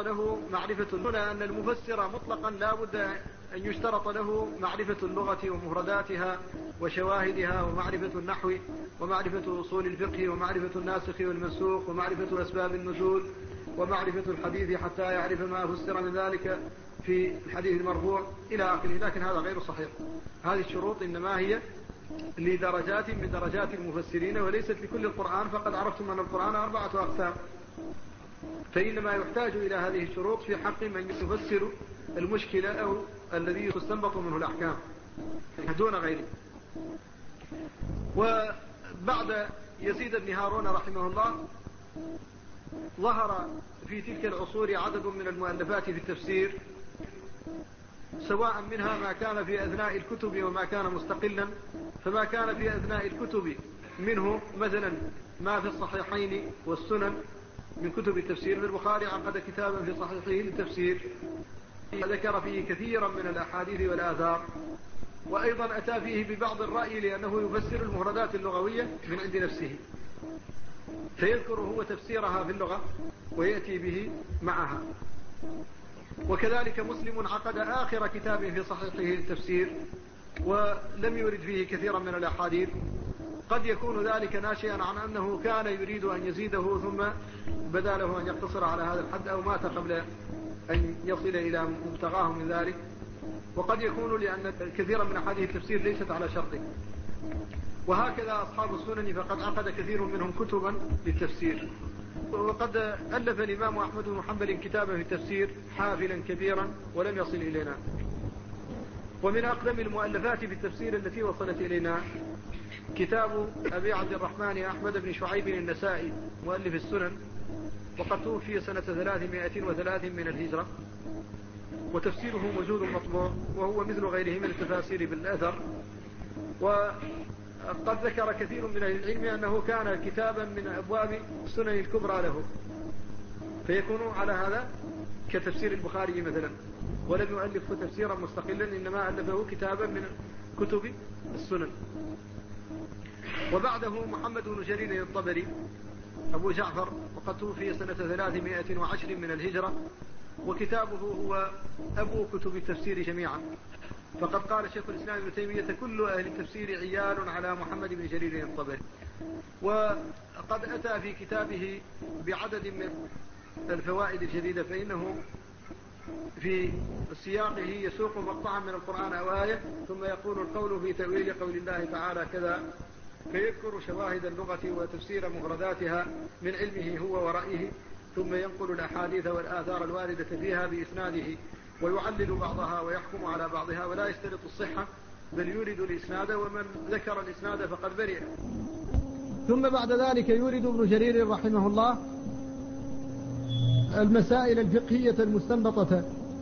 له معرفة اللغة ومفرداتها وشواهدها، ومعرفة النحو، ومعرفة أصول الفقه، ومعرفة الناسخ والمنسوخ، ومعرفة أسباب النزول، ومعرفة الحديث حتى يعرف ما فسر من ذلك في الحديث المرفوع إلى آخره. لكن هذا غير صحيح. هذه الشروط إنما هي لدرجات من درجات المفسرين، وليست لكل القرآن. فقد عرفتم أن القرآن 4 أقسام، فإنما يحتاج إلى هذه الشروط في حق من يفسر المشكلة أو الذي تستنبط منه الأحكام دون غيره. وبعد يزيد بن هارون رحمه الله ظهر في تلك العصور عدد من المؤلفات في التفسير، سواء منها ما كان في أثناء الكتب وما كان مستقلا. فما كان في أثناء الكتب منه مثلا ما في الصحيحين والسنن من كتب التفسير. في البخاري عقد كتابا في صحيحه للتفسير ذكر فيه كثيرا من الأحاديث والآثار، وأيضا أتى فيه ببعض الرأي لأنه يفسر المفردات اللغوية من عند نفسه، فيذكر هو تفسيرها في اللغة ويأتي به معها. وكذلك مسلم عقد آخر كتاب في صحيحه للتفسير، ولم يرد فيه كثيرا من الأحاديث، قد يكون ذلك ناشئا عن أنه كان يريد أن يزيده ثم بدا له أن يقتصر على هذا الحد أو مات قبل أن يصل إلى مبتغاه من ذلك. وقد يكون لأن كثيرا من أحاديث التفسير ليست على شرطه. وهكذا أصحاب السنن فقد عقد كثير منهم كتبا للتفسير. وقد ألف الإمام أحمد بن حنبل كتابا في التفسير حافلا كبيرا ولم يصل إلينا. ومن أقدم المؤلفات في التفسير التي وصلت إلينا كتاب أبي عبد الرحمن أحمد بن شعيب النسائي مؤلف السنن، وقد توفي سنة 303 من الهجرة، وتفسيره موجود مطبوع، وهو مثل غيره من التفاسير بالأثر. وقد ذكر كثير من أهل العلم أنه كان كتابا من أبواب السنن الكبرى له، فيكون على هذا كتفسير البخاري مثلا، ولم يؤلفه تفسيرا مستقلا، إنما ألفه كتابا من كتب السنن. وبعده محمد بن جرير الطبري أبو جعفر، وقد توفي سنة 310 من الهجرة، وكتابه هو أبو كتب التفسير جميعا. فقد قال شيخ الإسلام ابن تيمية: كل أهل التفسير عيال على محمد بن جرير الطبري. وقد أتى في كتابه بعدد من الفوائد الجديدة، فإنه في سياقه يسوق مقطعا من القرآن أو آية، ثم يقول القول في تأويل قول الله تعالى كذا، فيذكر شواهد اللغة وتفسير مفرداتها من علمه هو ورأيه، ثم ينقل الأحاديث والآثار الواردة فيها بإسناده، ويعلل بعضها ويحكم على بعضها، ولا يشترط الصحة بل يورد الإسناد، ومن ذكر الإسناد فقد برئ. ثم بعد ذلك يورد ابن جرير رحمه الله المسائل الفقهية المستنبطة،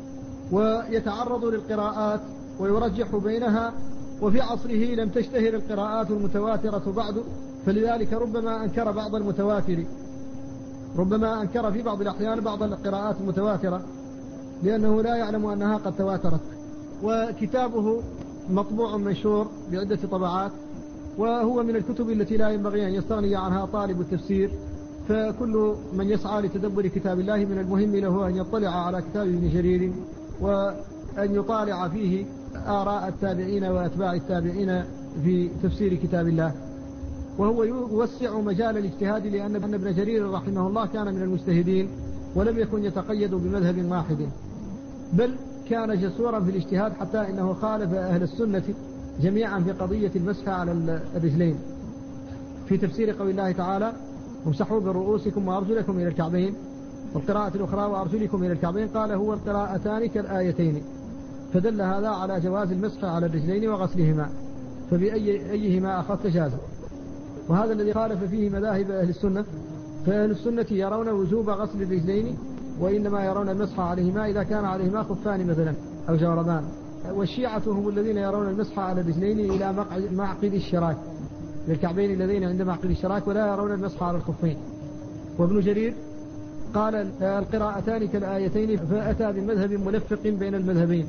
ويتعرض للقراءات ويرجح بينها. وفي عصره لم تشتهر القراءات المتواترة بعد، فلذلك ربما أنكر بعض المتواتر، ربما أنكر في بعض الأحيان بعض القراءات المتواترة لأنه لا يعلم أنها قد تواترت. وكتابه مطبوع منشور بعدة طبعات، وهو من الكتب التي لا ينبغي أن يستغني عنها طالب التفسير. فكل من يسعى لتدبر كتاب الله من المهم له أن يطلع على كتاب ابن جرير، وأن يطالع فيه آراء التابعين وأتباع التابعين في تفسير كتاب الله. وهو يوسع مجال الاجتهاد، لأن ابن جرير رحمه الله كان من المجتهدين، ولم يكن يتقيد بمذهب واحد، بل كان جسورا في الاجتهاد، حتى إنه خالف أهل السنة جميعا في قضية المسح على الرجلين في تفسير قول الله تعالى: امسحوا برؤوسكم وأرجلكم إلى الكعبين، والقراءة الأخرى وأرجلكم إلى الكعبين، قال هو القراءتان كالآيتين، فدل هذا على جواز المسح على الرجلين وغسلهما، فبأيهما أخذت جازا. وهذا الذي خالف فيه مذاهب أهل السنة، فأهل السنة يرون وجوب غسل الرجلين، وإنما يرون المسح عليهما إذا كان عليهما خفان مثلا أو جوربان. والشيعة هم الذين يرون المسح على الرجلين إلى معقد الشراك، للكعبين الذين عند معقد الشراك، ولا يرون المسح على الخفين. وابن جرير قال القراءتان كالآيتين، فأتى بمذهب ملفق بين المذهبين.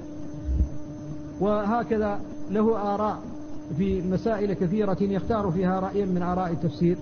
وهكذا له آراء في مسائل كثيرة يختار فيها رأيا من آراء التفسير.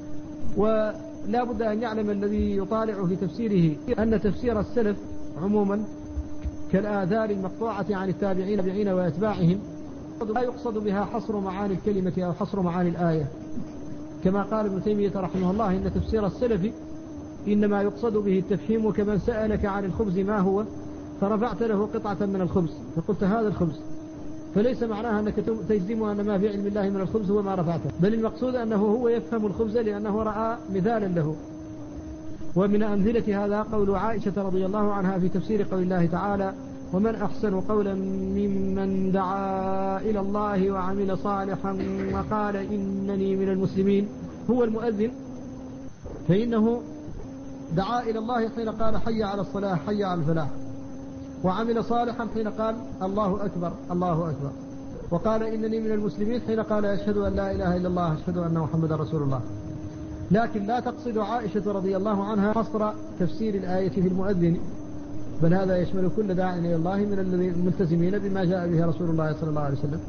ولا بد أن يعلم الذي يطالع في تفسيره أن تفسير السلف عموما كالآثار المقطوعة عن التابعين وأتباعهم لا يقصد بها حصر معاني الكلمة أو حصر معاني الآية، كما قال ابن تيمية رحمه الله: إن تفسير السلف إنما يقصد به التفهيم، كمن سألك عن الخبز ما هو فرفعت له قطعة من الخبز فقلت هذا الخبز، فليس معناها أنك تجزم أن ما في علم الله من الخبز هو ما رفعته، بل المقصود أنه هو يفهم الخبز لأنه رأى مثالا له. ومن أمثلة هذا قول عائشة رضي الله عنها في تفسير قول الله تعالى: ومن أحسن قولا ممن دعا إلى الله وعمل صالحا وقال إنني من المسلمين. هو المؤذن، فإنه دعا إلى الله حين قال حي على الصلاة حي على الفلاح، وعمل صالحا حين قال الله أكبر الله أكبر، وقال إنني من المسلمين حين قال أشهد أن لا إله إلا الله أشهد أن محمد رسول الله. لكن لا تقصد عائشة رضي الله عنها حصر تفسير الآية في المؤذن، بل هذا يشمل كل داع إلى الله من الملتزمين بما جاء به رسول الله صلى الله عليه وسلم.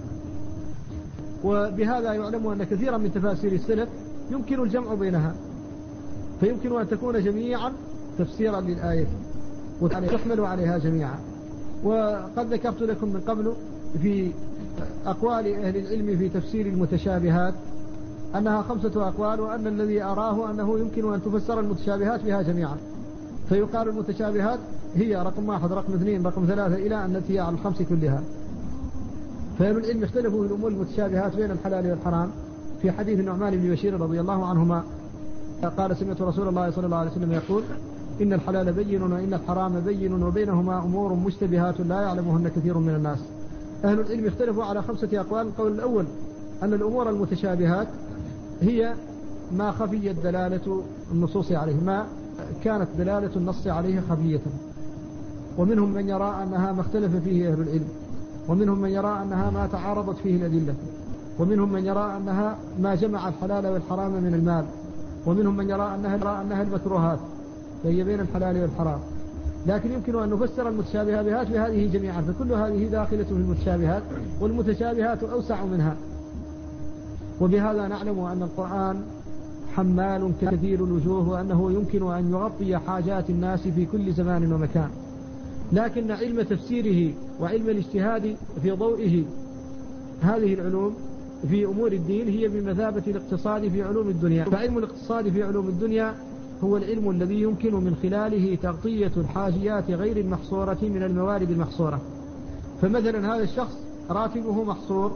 وبهذا يعلم أن كثيرا من تفاسير السلف يمكن الجمع بينها، فيمكن أن تكون جميعا تفسيرا للآية وتحمل عليها جميعا. وقد ذكرت لكم من قبل في أقوال أهل العلم في تفسير المتشابهات أنها 5 أقوال، وأن الذي أراه أنه يمكن أن تفسر المتشابهات بها جميعا. فيقال المتشابهات هي رقم 1 رقم 2 رقم 3 إلى أن نأتي على 5 كلها. فأهل العلم اختلفوا في الأمور المتشابهات بين الحلال والحرام. في حديث النعمان بن بشير رضي الله عنهما قال: سمعت رسول الله صلى الله عليه وسلم يقول: إن الحلال بين وإن الحرام بين وبينهما أمور مشتبهات لا يعلمهن كثير من الناس. أهل العلم اختلفوا على 5 أقوال. القول الأول أن الأمور المتشابهات هي ما خفيت دلالة النصوص عليه، ما كانت دلالة النص عليه خفية. ومنهم من يرى أنها ما اختلف فيه أهل العلم، ومنهم من يرى أنها ما تعارضت فيه الأدلة، ومنهم من يرى أنها ما جمع الحلال والحرام من المال، ومنهم من يرى أنها المكروهات، فهي بين الحلال والحرام. لكن يمكن أن نفسر المتشابهات بهذه جميعا، فكل هذه داخلة في المتشابهات، والمتشابهات أوسع منها. وبهذا نعلم أن القرآن حمال كثير الوجوه، وأنه يمكن أن يغطي حاجات الناس في كل زمان ومكان. لكن علم تفسيره وعلم الاجتهاد في ضوئه هذه العلوم في أمور الدين هي بمثابة الاقتصاد في علوم الدنيا. فعلم الاقتصاد في علوم الدنيا هو العلم الذي يمكن من خلاله تغطية الحاجيات غير المحصورة من الموارد المحصورة. فمثلا هذا الشخص راتبه محصور،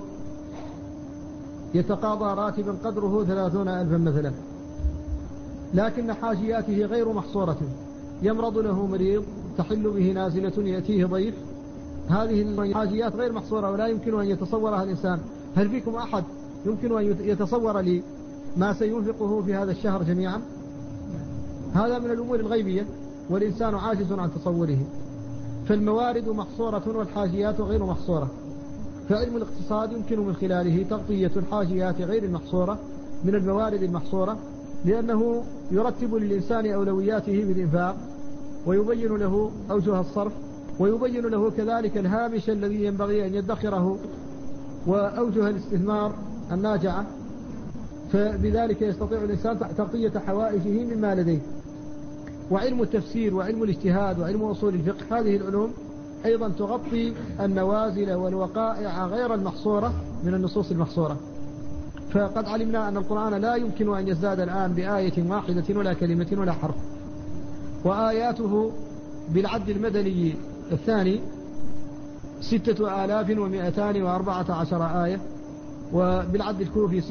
يتقاضى راتبا قدره 30,000 مثلا، لكن حاجياته غير محصورة. يمرض له مريض، تحل به نازلة، يأتيه ضيف، هذه الحاجيات غير محصورة ولا يمكن أن يتصورها الإنسان. هل فيكم أحد يمكن أن يتصور لي ما سينفقه في هذا الشهر جميعا؟ هذا من الأمور الغيبية والإنسان عاجز عن تصوره. فالموارد محصورة والحاجيات غير محصورة. فعلم الاقتصاد يمكن من خلاله تغطية الحاجيات غير المحصورة من الموارد المحصورة، لأنه يرتب للإنسان أولوياته بالإنفاق، ويبين له أوجه الصرف، ويبين له كذلك الهامش الذي ينبغي أن يدخره، وأوجه الاستثمار الناجعة. فبذلك يستطيع الإنسان تغطية حوائجه مما لديه. وعلم التفسير وعلم الاجتهاد وعلم أصول الفقه، هذه العلوم أيضا تغطي النوازل والوقائع غير المحصورة من النصوص المحصورة. فقد علمنا أن القرآن لا يمكن أن يزداد الآن بآية واحدة ولا كلمة ولا حرف، وآياته بالعد المدني الثاني 6214 آية، وبالعد الكوفي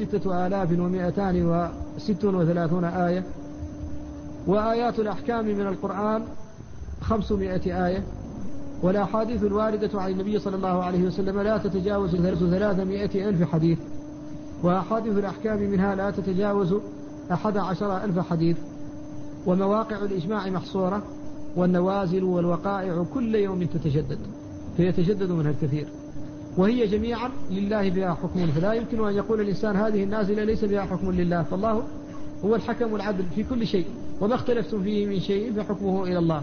6236 آية. وآيات الأحكام من القرآن 500 آية. والأحاديث الواردة عن النبي صلى الله عليه وسلم لا تتجاوز 300,000 حديث، وأحاديث الأحكام منها لا تتجاوز 11,000 حديث. ومواقع الإجماع محصورة، والنوازل والوقائع كل يوم تتجدد، فيتجدد منها الكثير، وهي جميعا لله بها حكم. فلا يمكن أن يقول الإنسان هذه النازلة ليس بها حكم لله، فالله هو الحكم العدل في كل شيء، وما اختلفتم فيه من شيء فحكمه إلى الله.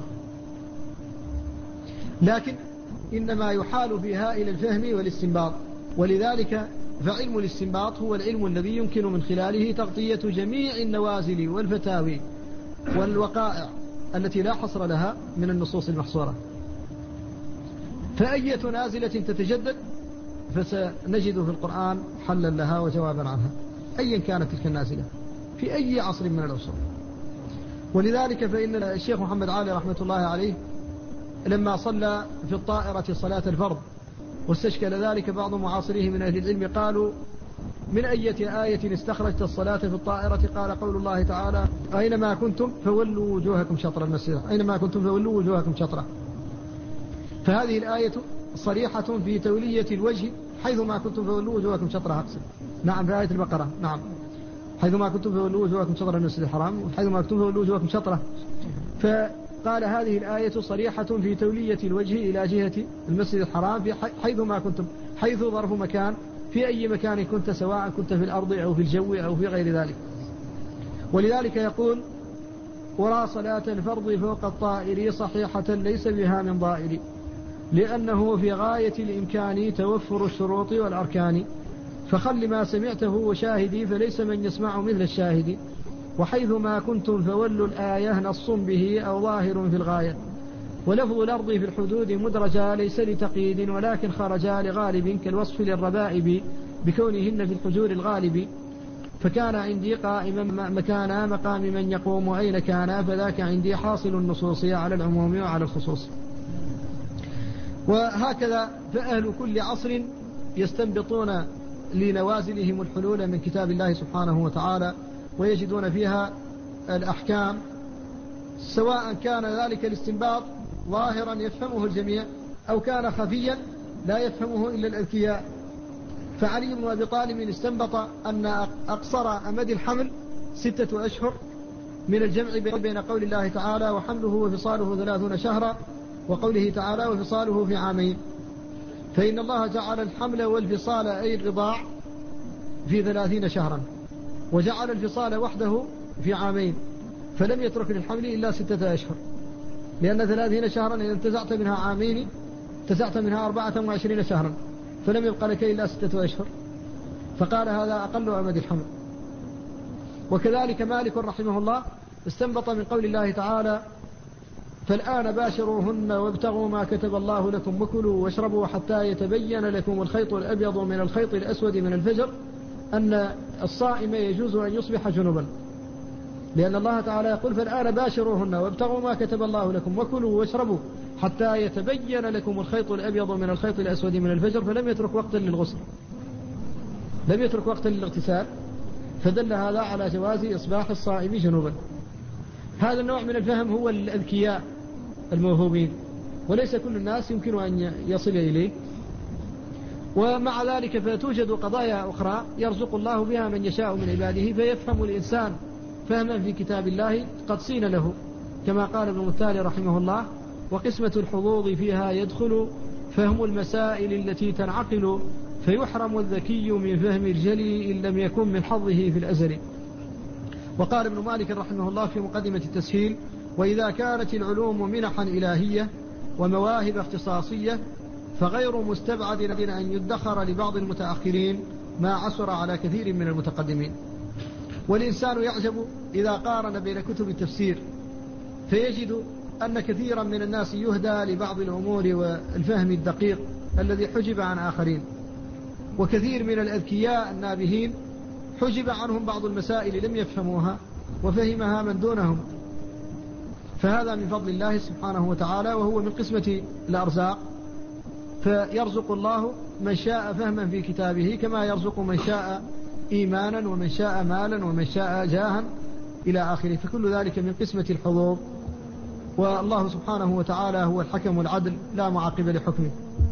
لكن إنما يحال فيها إلى الفهم والاستنباط. ولذلك فعلم الاستنباط هو العلم الذي يمكن من خلاله تغطية جميع النوازل والفتاوي والوقائع التي لا حصر لها من النصوص المحصورة. فأية نازلة تتجدد فسنجد في القرآن حلا لها وجوابا عنها، أيا كانت تلك النازلة في أي عصر من العصور. ولذلك فإن الشيخ محمد عالي رحمة الله عليه لما صلى في الطائرة صلاة الفرض واستشكل ذلك بعض معاصريه من أهل العلم، قالوا: من أية آية استخرجت الصلاة في الطائرة؟ قال: قول الله تعالى: أينما كنتم فولوا وجوهكم شطر المسجد، أينما كنتم فولوا وجوهكم شطره. فهذه الآية صريحة في تولية الوجه، حيثما كنتم فولوا وجوهكم شطره. أقصد نعم في آية البقرة، نعم، حيثما كنتم فولوا وجوهكم شطر المسجد الحرام، وحيثما كنتم فولوا وجوهكم شطره. فقال هذه الآية صريحة في تولية الوجه إلى جهة المسجد الحرام في حيثما كنتم، حيث ظرف مكان، في أي مكان كنت، سواء كنت في الأرض أو في الجو أو في غير ذلك. ولذلك يقول: ورى صلاة الفرض فوق الطائر صحيحة ليس بها من ضائر، لأنه في غاية الإمكان توفر الشروط والأركان، فخل ما سمعته وشاهدي فليس من يسمع مثل الشاهد، وحيث ما كنتم فولوا الآية نص به أو ظاهر في الغاية، ولفظ الأرض في الحدود مدرجا ليس لتقييد ولكن خرجا لغالب كالوصف للربائب بكونهن في الحجور الغالب. فكان عندي قائما مكان مقام من يقوم أين كان، فذاك عندي حاصل النصوص على العموم وعلى الخصوص. وهكذا فأهل كل عصر يستنبطون لنوازلهم الحلول من كتاب الله سبحانه وتعالى، ويجدون فيها الأحكام، سواء كان ذلك الاستنباط ظاهرا يفهمه الجميع أو كان خفيا لا يفهمه إلا الأذكياء. فعلي بن أبي طالب استنبط أن أقصر أمد الحمل 6 أشهر من الجمع بين قول الله تعالى وحمله وفصاله 30 شهرا وقوله تعالى وفصاله في عامين، فإن الله جعل الحمل والفصال أي الرضاع في 30 شهرا، وجعل الفصال وحده في عامين، فلم يترك للحمل إلا 6 أشهر، لأن 30 شهرا إذا انتزعت منها عامين انتزعت منها 24 شهرا، فلم يبقى لك إلا 6 أشهر، فقال هذا أقل أمد الحمل. وكذلك مالك رحمه الله استنبط من قول الله تعالى فالآن باشروهن وابتغوا ما كتب الله لكم وكلوا واشربوا حتى يتبين لكم الخيط الأبيض من الخيط الأسود من الفجر أن الصائم يجوز أن يصبح جنبا، لأن الله تعالى يقول فالآن باشروهن وابتغوا ما كتب الله لكم وكلوا واشربوا حتى يتبين لكم الخيط الأبيض من الخيط الأسود من الفجر، فلم يترك وقتا للغسل، لم يترك وقتا للاغتسال، فدل هذا على جواز إصباح الصائم جنوبا. هذا النوع من الفهم هو الأذكياء الموهوبين، وليس كل الناس يمكن أن يصل إليه. ومع ذلك فتوجد قضايا أخرى يرزق الله بها من يشاء من عباده، فيفهم الإنسان فهما في كتاب الله قد صين له، كما قال ابن متالي رحمه الله وقسمة الحظوظ فيها يدخل فهم المسائل التي تنعقل، فيحرم الذكي من فهم الجلي إن لم يكن من حظه في الأزل. وقال ابن مالك رحمه الله في مقدمة التسهيل وإذا كانت العلوم منحا إلهية ومواهب اختصاصية فغير مستبعد أن يدخر لبعض المتأخرين ما عسر على كثير من المتقدمين. والإنسان يعجب إذا قارن بين كتب التفسير فيجد أن كثيرا من الناس يهدى لبعض الأمور والفهم الدقيق الذي حجب عن آخرين، وكثير من الأذكياء النابهين حجب عنهم بعض المسائل لم يفهموها وفهمها من دونهم، فهذا من فضل الله سبحانه وتعالى، وهو من قسمة الأرزاق، فيرزق الله من شاء فهما في كتابه كما يرزق من شاء إيمانا ومن شاء مالا ومن شاء جاها إلى آخره، فكل ذلك من قسمة الحظوظ. والله سبحانه وتعالى هو الحكم العدل لا معقب لحكمه.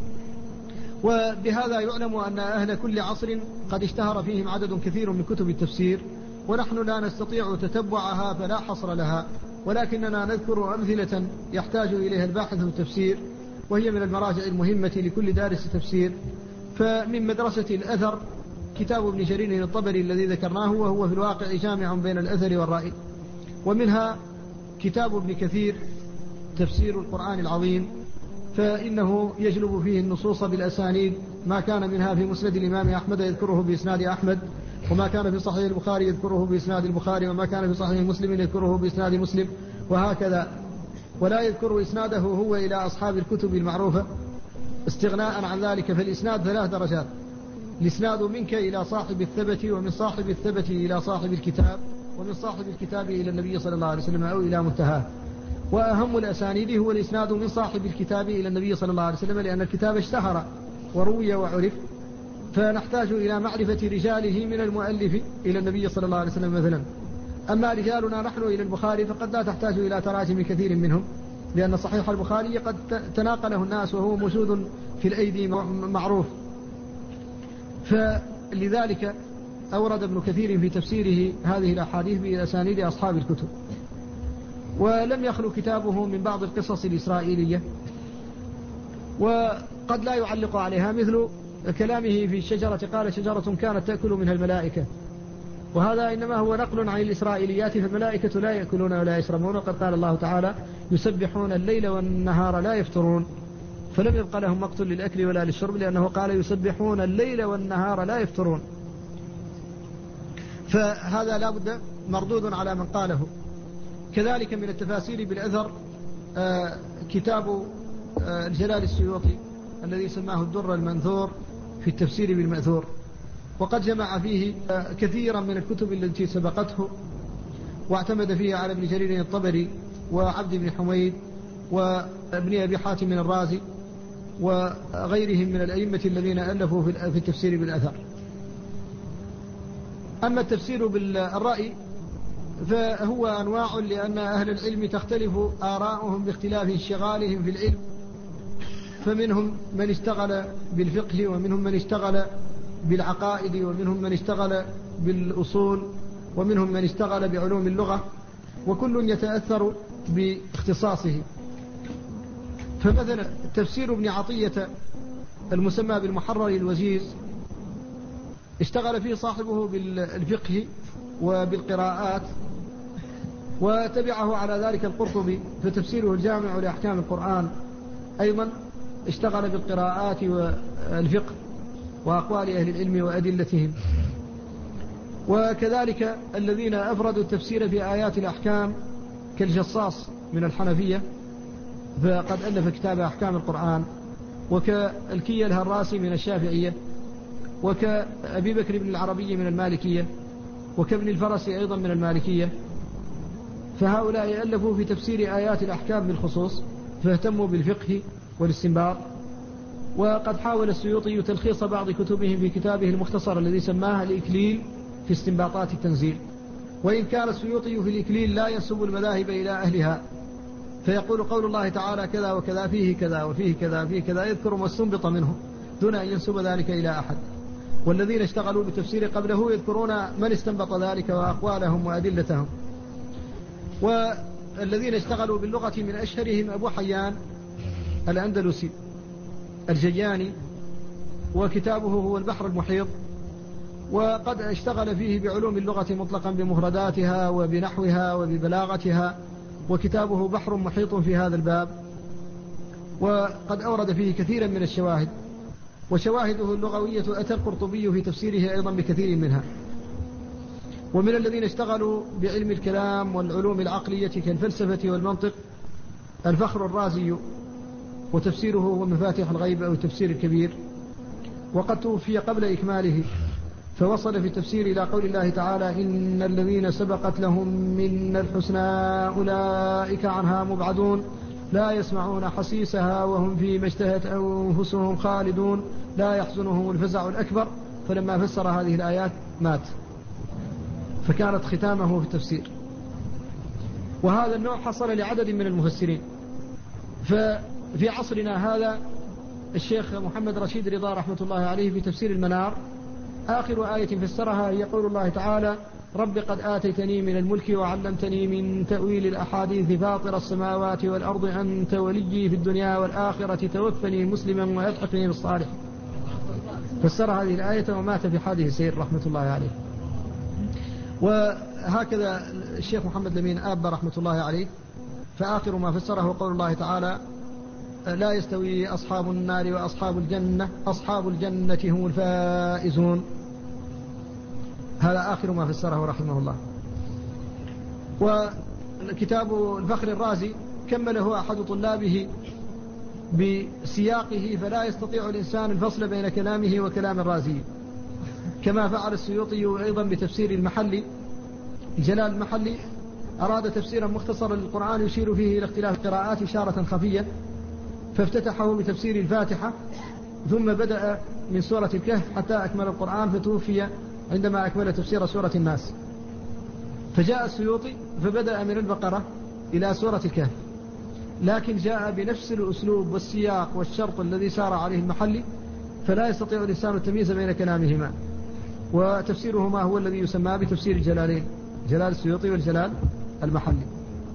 وبهذا يعلم أن أهل كل عصر قد اشتهر فيهم عدد كثير من كتب التفسير، ونحن لا نستطيع تتبعها فلا حصر لها، ولكننا نذكر أمثلة يحتاج إليها الباحث في التفسير، وهي من المراجع المهمة لكل دارس تفسير. فمن مدرسة الأثر كتاب ابن جرير الطبري الذي ذكرناه، وهو في الواقع جامع بين الأثر والرأي. ومنها كتاب ابن كثير تفسير القرآن العظيم، فإنه يجلب فيه النصوص بالأسانيد، ما كان منها في مسند الإمام أحمد يذكره بإسناد أحمد، وما كان في صحيح البخاري يذكره بإسناد البخاري، وما كان في صحيح مسلم يذكره بإسناد مسلم، وهكذا، ولا يذكر إسناده هو إلى أصحاب الكتب المعروفة استغناء عن ذلك. فالإسناد 3 درجات: الإسناد منك إلى صاحب الثبت، ومن صاحب الثبت إلى صاحب الكتاب، ومن صاحب الكتاب إلى النبي صلى الله عليه وسلم أو إلى منتهاه. وأهم الأسانيد هو الإسناد من صاحب الكتاب إلى النبي صلى الله عليه وسلم، لأن الكتاب اشتهر وروي وعرف، فنحتاج إلى معرفة رجاله من المؤلف إلى النبي صلى الله عليه وسلم مثلا. أما رجالنا نحن إلى البخاري فقد لا تحتاج إلى تراجم كثير منهم، لأن صحيح البخاري قد تناقله الناس وهو موجود في الأيدي معروف. فلذلك أورد ابن كثير في تفسيره هذه الأحاديث بأسانيد أصحاب الكتب. ولم يخلو كتابه من بعض القصص الإسرائيلية، وقد لا يعلق عليها، مثل كلامه في الشجرة قال شجرة كانت تأكل منها الملائكة، وهذا إنما هو نقل عن الإسرائيليات، فالملائكة لا يأكلون ولا يشربون، وقد قال الله تعالى يسبحون الليل والنهار لا يفترون، فلم يبقى لهم وقت للأكل ولا للشرب، لأنه قال يسبحون الليل والنهار لا يفترون، فهذا لا بد مردود على من قاله. كذلك من التفاسير بالأثر كتاب الجلال السيوطي الذي سماه الدر المنثور في التفسير بالمأثور، وقد جمع فيه كثيرا من الكتب التي سبقته، واعتمد فيها على ابن جرير الطبري وعبد بن حميد وابن أبي حاتم الرازي وغيرهم من الأئمة الذين ألفوا في التفسير بالأثر. أما التفسير بالرأي فهو أنواع، لأن أهل العلم تختلف آراؤهم باختلاف انشغالهم في العلم، فمنهم من اشتغل بالفقه، ومنهم من اشتغل بالعقائد، ومنهم من اشتغل بالأصول، ومنهم من اشتغل بعلوم اللغة، وكل يتأثر باختصاصه. فمثلا تفسير ابن عطية المسمى بالمحرر الوجيز اشتغل فيه صاحبه بالفقه وبالقراءات، وتبعه على ذلك القرطبي فتفسيره الجامع لأحكام القرآن أيضا اشتغل بالقراءات والفقه وأقوال أهل العلم وأدلتهم. وكذلك الذين أفردوا التفسير في آيات الأحكام كالجصاص من الحنفية فقد ألف كتاب أحكام القرآن، وكالكي الهراسي من الشافعية، وكأبي بكر بن العربي من المالكية، وكابن الفرسي أيضا من المالكية. فهؤلاء ألفوا في تفسير آيات الأحكام بالخصوص، فاهتموا بالفقه والاستنباط. وقد حاول السيوطي تلخيص بعض كتبهم في كتابه المختصر الذي سماه الإكليل في استنباطات التنزيل، وإن كان السيوطي في الإكليل لا ينسب المذاهب إلى أهلها، فيقول قول الله تعالى كذا وكذا فيه كذا وفيه كذا فيه كذا، يذكر ما استنبط منه دون أن ينسب ذلك إلى أحد. والذين اشتغلوا بالتفسير قبله يذكرون من استنبط ذلك وأقوالهم وأدلتهم. والذين اشتغلوا باللغة من أشهرهم أبو حيان الأندلسي الجياني، وكتابه هو البحر المحيط، وقد اشتغل فيه بعلوم اللغة مطلقا بمفرداتها وبنحوها وببلاغتها، وكتابه بحر محيط في هذا الباب، وقد أورد فيه كثيرا من الشواهد، وشواهده اللغوية أتى القرطبي في تفسيره أيضا بكثير منها. ومن الذين اشتغلوا بعلم الكلام والعلوم العقلية كالفلسفة والمنطق الفخر الرازي، وتفسيره هو مفاتيح الغيب أو التفسير الكبير، وقد توفي قبل إكماله، فوصل في التفسير إلى قول الله تعالى إن الذين سبقت لهم من الحسنى أولئك عنها مبعدون لا يسمعون حسيسها وهم فيما اشتهت أنفسهم خالدون لا يحزنهم الفزع الأكبر. فلما فسر هذه الآيات مات، فكانت ختامه في التفسير. وهذا النوع حصل لعدد من المفسرين. ففي عصرنا هذا الشيخ محمد رشيد رضا رحمة الله عليه في تفسير المنار آخر آية فسرها هي قول الله تعالى رب قد آتيتني من الملك وعلمتني من تأويل الأحاديث فاطر السماوات والأرض أنت وليي في الدنيا والآخرة توفني مسلما وألحقني بالصالح. فسر هذه الآية ومات في حادث سير رحمة الله عليه. وهكذا الشيخ محمد لمين آب رحمة الله عليه، فآخر ما فسره قول الله تعالى لا يستوي أصحاب النار وأصحاب الجنة أصحاب الجنة هم الفائزون. هذا آخر ما فسره رحمه الله. وكتاب الفخر الرازي كمله أحد طلابه بسياقه، فلا يستطيع الإنسان الفصل بين كلامه وكلام الرازي، كما فعل السيوطي أيضا بتفسير المحلي. جلال المحلي أراد تفسيرا مختصرا للقرآن يشير فيه إلى اختلاف القراءات إشارة خفية، فافتتحه بتفسير الفاتحة ثم بدأ من سورة الكهف حتى أكمل القرآن، فتوفي عندما أكمل تفسير سورة الناس. فجاء السيوطي فبدأ من البقرة إلى سورة الكهف، لكن جاء بنفس الأسلوب والسياق والشرط الذي سار عليه المحلي، فلا يستطيع الإنسان التمييز بين كلامهما. وتفسيرهما هو الذي يسمى بتفسير الجلالين، جلال السيوطي والجلال المحلي.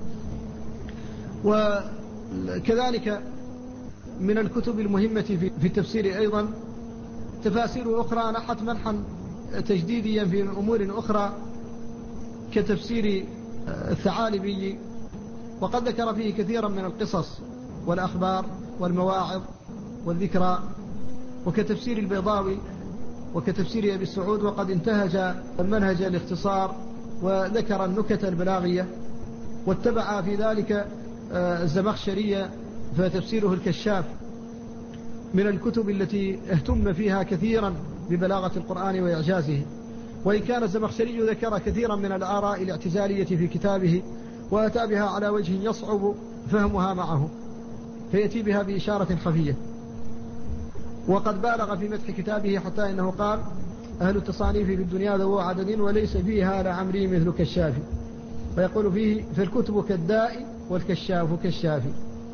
وكذلك من الكتب المهمة في التفسير أيضا تفاسير أخرى نحت منحا تجديديا في أمور أخرى كتفسير الثعالبي، وقد ذكر فيه كثيرا من القصص والأخبار والمواعظ والذكرى، وكتفسير البيضاوي وكتفسير أبي السعود، وقد انتهج المنهج الاختصار وذكر النكت البلاغية، واتبع في ذلك الزمخشرية فتفسيره الكشاف من الكتب التي اهتم فيها كثيرا ببلاغة القرآن وإعجازه. وإن كان الزمخشري ذكر كثيرا من الآراء الاعتزالية في كتابه وأتى بها على وجه يصعب فهمها معه، فيأتي بها بإشارة خفية. وقد بالغ في مدح كتابه حتى إنه قال: أهل التصانيف في الدنيا ذو عدد وليس فيها لعمري مثل كشافي. فيقول فيه: فالكتب كالداء والكشاف كالشافي.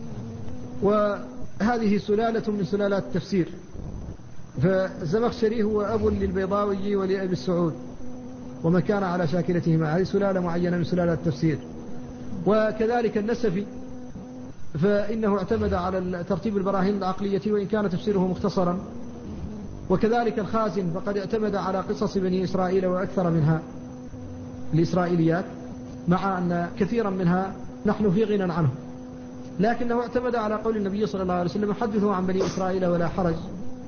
وهذه سلالة من سلالات التفسير، فالزمخشري هو أب للبيضاوي ولأبي السعود ومن كان على شاكلتهما، هذه سلالة معينة من سلالات التفسير. وكذلك النسفي فإنه اعتمد على ترتيب البراهين العقلية وإن كان تفسيره مختصرا. وكذلك الخازن فقد اعتمد على قصص بني إسرائيل وأكثر منها الإسرائيليات، مع أن كثيرا منها نحن في غنى عنه، لكنه اعتمد على قول النبي صلى الله عليه وسلم: حدثوا عن بني إسرائيل ولا حرج.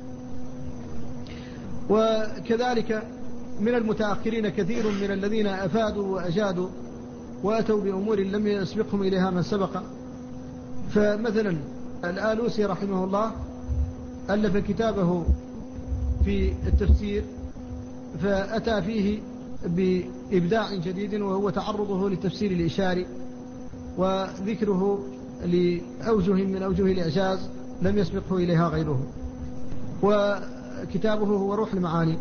وكذلك من المتأخرين كثير من الذين أفادوا وأجادوا وأتوا بأمور لم يسبقهم إليها من سبق. فمثلا الآلوسي رحمه الله ألف كتابه في التفسير، فأتى فيه بإبداع جديد وهو تعرضه للتفسير الإشاري وذكره لأوجه من أوجه الإعجاز لم يسبقه إليها غيره. وكتابه هو روح المعاني.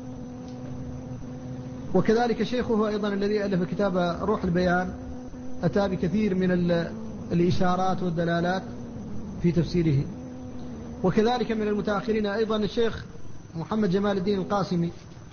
وكذلك شيخه أيضا الذي ألف كتاب روح البيان أتى بكثير من الإشارات والدلالات في تفسيره. وكذلك من المتأخرين أيضا الشيخ محمد جمال الدين القاسمي،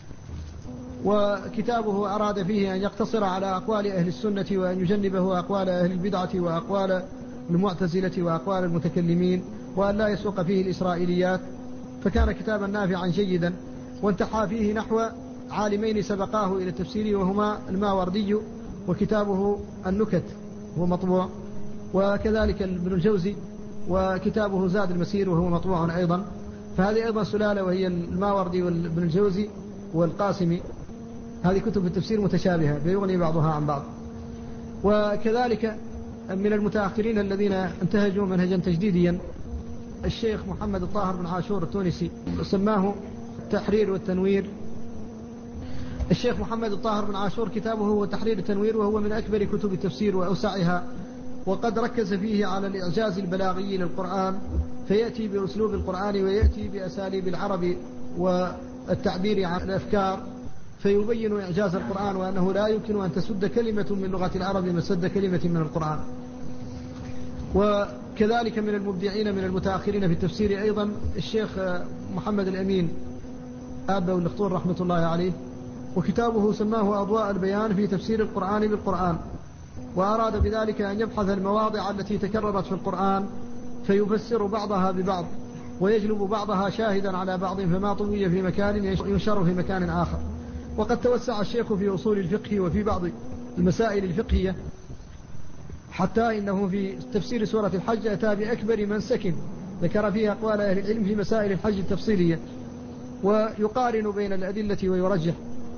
وكتابه أراد فيه أن يقتصر على أقوال أهل السنة وأن يجنبه أقوال أهل البدعة وأقوال المعتزلة وأقوال المتكلمين، وأن لا يسوق فيه الإسرائيليات، فكان كتابا نافعا جيدا. وانتحى فيه نحو عالمين سبقاه إلى التفسير وهما الماوردي وكتابه النكت هو مطبوع، وكذلك ابن الجوزي وكتابه زاد المسير وهو مطبوع أيضا. فهذه أيضا سلالة، وهي الماوردي وابن الجوزي والقاسمي، هذه كتب التفسير متشابهة فيغني بعضها عن بعض. وكذلك من المتأخرين الذين انتهجوا منهجا تجديديا الشيخ محمد الطاهر بن عاشور التونسي، سماه التحرير والتنوير. الشيخ محمد الطاهر بن عاشور كتابه هو تحرير التنوير، وهو من أكبر كتب التفسير وأوسعها، وقد ركز فيه على الإعجاز البلاغي للقرآن، فيأتي بأسلوب القرآن ويأتي بأساليب العرب والتعبير عن الأفكار، فيبين إعجاز القرآن وأنه لا يمكن أن تسد كلمة من لغة العرب مسد كلمة من القرآن. وكذلك من المبدعين من المتأخرين في التفسير أيضا الشيخ محمد الأمين آبا واللخطور رحمة الله عليه، وكتابه سماه أضواء البيان في تفسير القرآن بالقرآن، وأراد بذلك أن يبحث المواضع التي تكررت في القرآن فيفسر بعضها ببعض ويجلب بعضها شاهدا على بعض، فما طوي في مكان ينشر في مكان آخر. وقد توسع الشيخ في أصول الفقه وفي بعض المسائل الفقهية، حتى إنه في تفسير سورة الحج أتى بأكبر منسك ذكر فيه أقوال أهل العلم في مسائل الحج التفصيلية، ويقارن بين الأدلة ويرجح.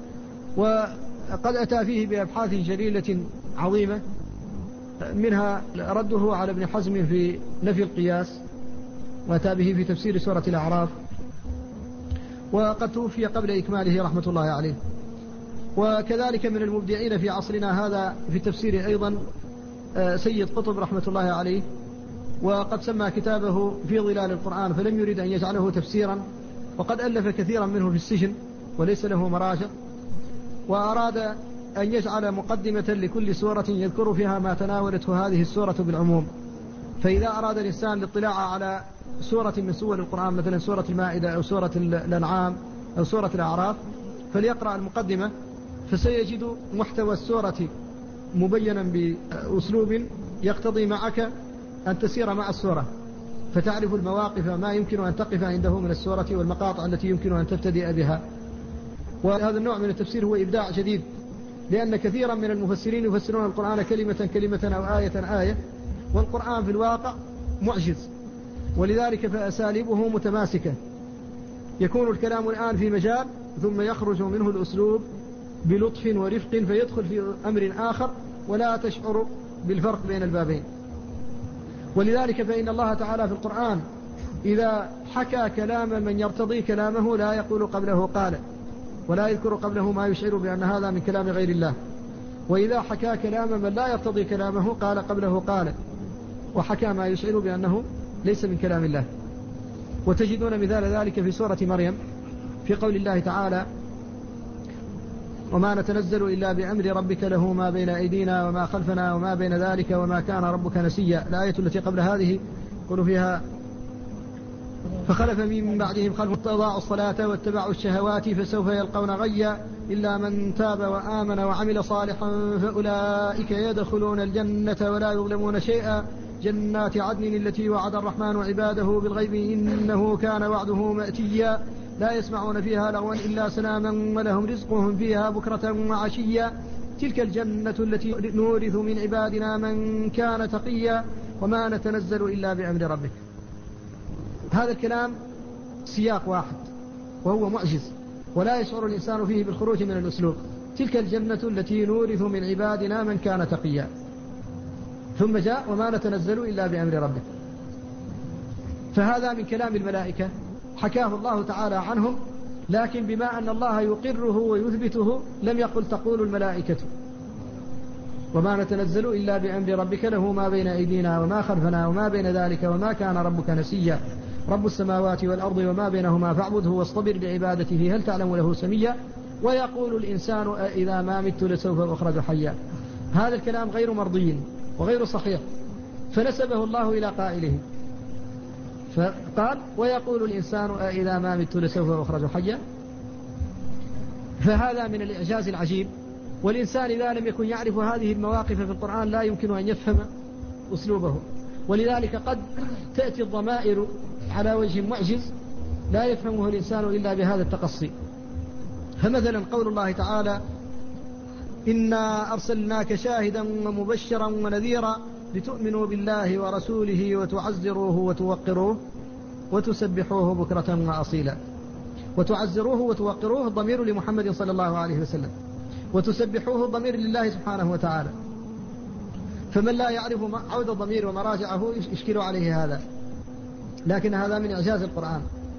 وقد أتى فيه بأبحاث جليلة عظيمة، منها رده على ابن حزم في نفي القياس، وأتى به في تفسير سورة الأعراف، وقد توفي قبل إكماله رحمة الله عليه. وكذلك من المبدعين في عصرنا هذا في التفسير أيضا سيد قطب رحمة الله عليه، وقد سمى كتابه في ظلال القرآن، فلم يرد أن يجعله تفسيرا، وقد ألف كثيرا منه في السجن وليس له مراجع، وأراد أن يجعل مقدمة لكل سورة يذكر فيها ما تناولته هذه السورة بالعموم. فإذا أراد الإنسان الاطلاع على سورة من سور القرآن مثلا سورة المائدة أو سورة الأنعام أو سورة الأعراف فليقرأ المقدمة، فسيجد محتوى السورة مبينا بأسلوب يقتضي معك أن تسير مع السورة، فتعرف المواقف ما يمكن أن تقف عنده من السورة والمقاطع التي يمكن أن تبتدئ بها. وهذا النوع من التفسير هو إبداع جديد، لأن كثيرا من المفسرين يفسرون القرآن كلمة كلمة أو آية آية، والقرآن في الواقع معجز، ولذلك فأساليبه متماسكة، يكون الكلام الآن في مجال ثم يخرج منه الأسلوب بلطف ورفق فيدخل في أمر آخر ولا تشعر بالفرق بين البابين. ولذلك فإن الله تعالى في القرآن إذا حكى كلام من يرتضي كلامه لا يقول قبله قال، ولا يذكر قبله ما يشعر بأن هذا من كلام غير الله. وإذا حكى كلام من لا يرتضي كلامه قال قبله قال، وحكى ما يشعر بأنه ليس من كلام الله. وتجدون مثال ذلك في سورة مريم في قول الله تعالى: وما نتنزل إلا بأمر ربك له ما بين أيدينا وما خلفنا وما بين ذلك وما كان ربك نسيا. الآية التي قبل هذه يقول فيها: فخلف من بعدهم خلف أضاعوا الصلاة واتبعوا الشهوات فسوف يلقون غيا إلا من تاب وآمن وعمل صالحا فأولئك يدخلون الجنة ولا يظلمون شيئا جنات عدن التي وعد الرحمن عباده بالغيب إنه كان وعده مأتيا لا يسمعون فيها لغوا إلا سلاما ولهم رزقهم فيها بكرة وعشيا تلك الجنة التي نورث من عبادنا من كان تقيا وما نتنزل إلا بأمر ربك. هذا الكلام سياق واحد وهو معجز ولا يشعر الإنسان فيه بالخروج من الأسلوب. تلك الجنة التي نورث من عبادنا من كان تقيا، ثم جاء وما نتنزل إلا بأمر ربك. فهذا من كلام الملائكة حكاه الله تعالى عنهم، لكن بما أن الله يقره ويثبته لم يقل تقول الملائكة وما نتنزل إلا بأمر ربك له ما بين أيدينا وما خلفنا وما بين ذلك وما كان ربك نسيا رب السماوات والأرض وما بينهما فاعبده واصطبر لعبادته هل تعلم له سميا ويقول الإنسان إذا ما مت لسوف أخرج حيا. هذا الكلام غير مرضي وغير صحيح، فنسبه الله إلى قائله فقال ويقول الإنسان إذا ما مت لسوف أخرج حيا. فهذا من الإعجاز العجيب، والإنسان إذا لم يكن يعرف هذه المواقف في القرآن لا يمكن أن يفهم أسلوبه، ولذلك قد تأتي الضمائر على وجه معجز لا يفهمه الإنسان إلا بهذا التقصي. فمثلا قول الله تعالى إنا أرسلناك شاهدا ومبشرا ونذيرا لتؤمنوا بالله ورسوله وتعزروه وتوقروه وتسبحوه بكرة وأصيلا. وتعزروه وتوقروه الضمير لمحمد صلى الله عليه وسلم، وتسبحوه الضمير لله سبحانه وتعالى. فمن لا يعرف عود الضمير ومراجعه يشكل عليه هذا، لكن هذا من إعجاز القرآن.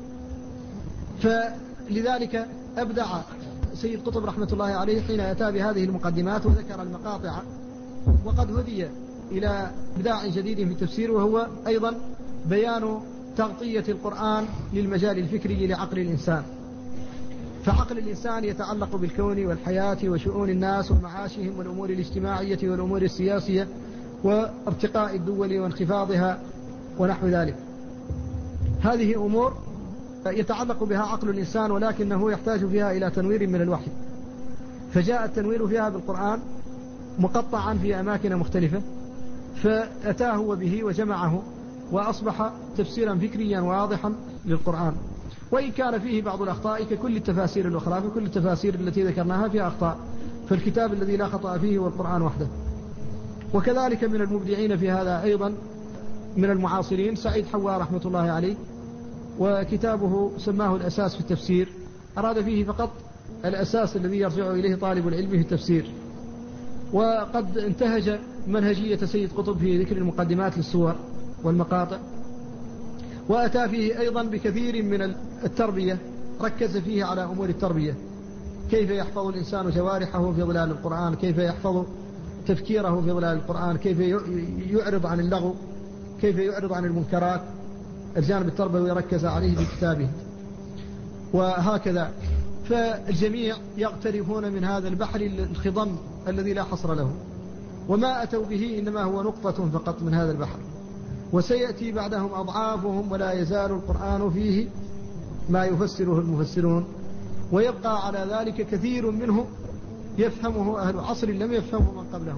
فلذلك أبدع سيد قطب رحمة الله عليه حين أتى بهذه المقدمات وذكر المقاطع، وقد هدي إلى إبداع جديد في التفسير، وهو أيضا بيان تغطية القرآن للمجال الفكري لعقل الإنسان. فعقل الإنسان يتعلق بالكون والحياة وشؤون الناس ومعاشهم والأمور الاجتماعية والأمور السياسية وارتقاء الدول وانخفاضها ونحو ذلك. هذه أمور يتعلق بها عقل الإنسان، ولكنه يحتاج فيها إلى تنوير من الوحي، فجاء التنوير فيها بالقرآن مقطعا في أماكن مختلفة، فأتاه به وجمعه وأصبح تفسيرا فكريا واضحا للقرآن، وإن كان فيه بعض الأخطاء ككل التفاسير الأخرى، فكل التفاسير التي ذكرناها فيها أخطاء، فالكتاب الذي لا خطأ فيه هو القرآن وحده. وكذلك من المبدعين في هذا أيضا من المعاصرين سعيد حواء رحمة الله عليه، وكتابه سماه الأساس في التفسير، أراد فيه فقط الأساس الذي يرجع إليه طالب العلم في التفسير. وقد انتهج منهجية سيد قطب في ذكر المقدمات للسور والمقاطع، وأتى فيه أيضا بكثير من التربية، ركز فيه على أمور التربية، كيف يحفظ الإنسان جوارحه في ظلال القرآن، كيف يحفظ تفكيره في ظلال القرآن، كيف يعرض عن اللغو، كيف يعرض عن المنكرات. الجانب التربوي ركز عليه في كتابه، وهكذا. فالجميع يغترفون من هذا البحر الخضم الذي لا حصر له، وما أتوا به إنما هو نقطة فقط من هذا البحر، وسيأتي بعدهم أضعافهم، ولا يزال القرآن فيه ما يفسره المفسرون، ويبقى على ذلك كثير منه يفهمه أهل عصر لم يفهمه من قبلهم.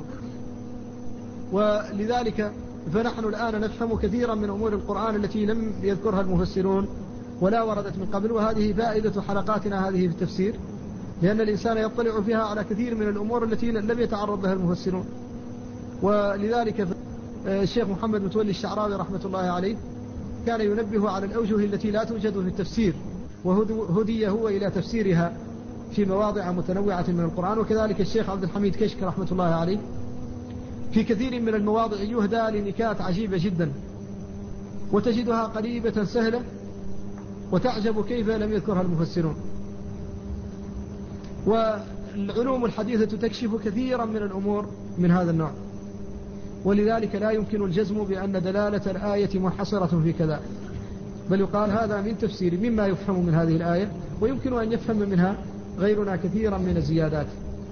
ولذلك فنحن الآن نفهم كثيرا من أمور القرآن التي لم يذكرها المفسرون ولا وردت من قبل، وهذه فائدة حلقاتنا هذه في التفسير، لأن الإنسان يطلع فيها على كثير من الأمور التي لم يتعرض لها المفسرون. ولذلك الشيخ محمد متولي الشعراوي رحمة الله عليه كان ينبه على الأوجه التي لا توجد في التفسير، وهدي هو إلى تفسيرها في مواضع متنوعة من القرآن. وكذلك الشيخ عبد الحميد كشك رحمة الله عليه في كثير من المواضع يهدى لنكات عجيبة جدا، وتجدها قريبة سهلة، وتعجب كيف لم يذكرها المفسرون. والعلوم الحديثة تكشف كثيرا من الأمور من هذا النوع، ولذلك لا يمكن الجزم بأن دلالة الآية منحصرة في كذا، بل يقال هذا من تفسير مما يفهم من هذه الآية، ويمكن أن يفهم منها غيرنا كثيرا من الزيادات.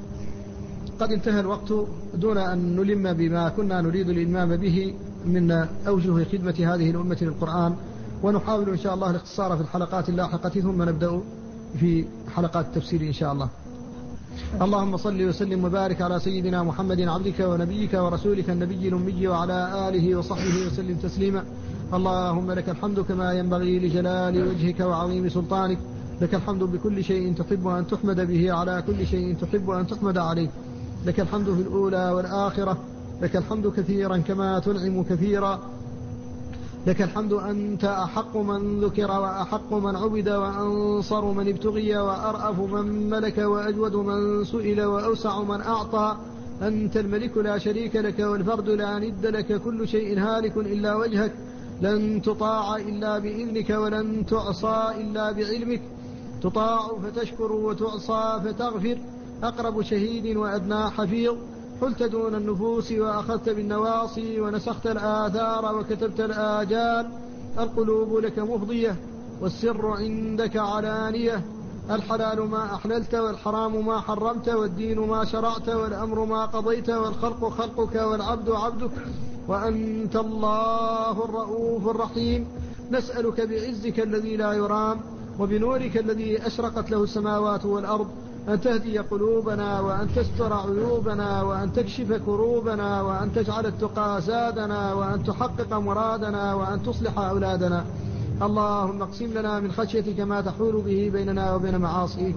قد انتهى الوقت دون أن نلم بما كنا نريد الإلمام به من أوجه خدمة هذه الأمة للقرآن، ونحاول إن شاء الله الاختصار في الحلقات اللاحقة، ثم نبدأ في حلقات التفسير إن شاء الله. اللهم صل وسلم وبارك على سيدنا محمد عبدك ونبيك ورسولك النبي الأمي وعلى آله وصحبه وسلم تسليما. اللهم لك الحمد كما ينبغي لجلال وجهك وعظيم سلطانك، لك الحمد بكل شيء تحب أن تحمد به على كل شيء تحب أن تحمد عليه، لك الحمد في الأولى والآخرة، لك الحمد كثيرا كما تنعم كثيرا، لك الحمد أنت أحق من ذكر وأحق من عبد وأنصر من ابتغي وأرأف من ملك وأجود من سئل وأوسع من أعطى. أنت الملك لا شريك لك والفرد لا ند لك، كل شيء هالك إلا وجهك، لن تطاع إلا بإذنك ولن تعصى إلا بعلمك، تطاع فتشكر وتعصى فتغفر، أقرب شهيد وأدنى حفيظ، حلت دون النفوس وأخذت بالنواصي ونسخت الآثار وكتبت الآجال، القلوب لك مفضية والسر عندك علانية، الحلال ما أحللت والحرام ما حرمت والدين ما شرعت والأمر ما قضيت والخلق خلقك والعبد عبدك، وأنت الله الرؤوف الرحيم. نسألك بعزك الذي لا يرام وبنورك الذي أشرقت له السماوات والأرض أن تهدي قلوبنا وأن تستر عيوبنا وأن تكشف كروبنا وأن تجعل التقى زادنا وأن تحقق مرادنا وأن تصلح أولادنا. اللهم اقسم لنا من خشيتك ما تحول به بيننا وبين معاصيك،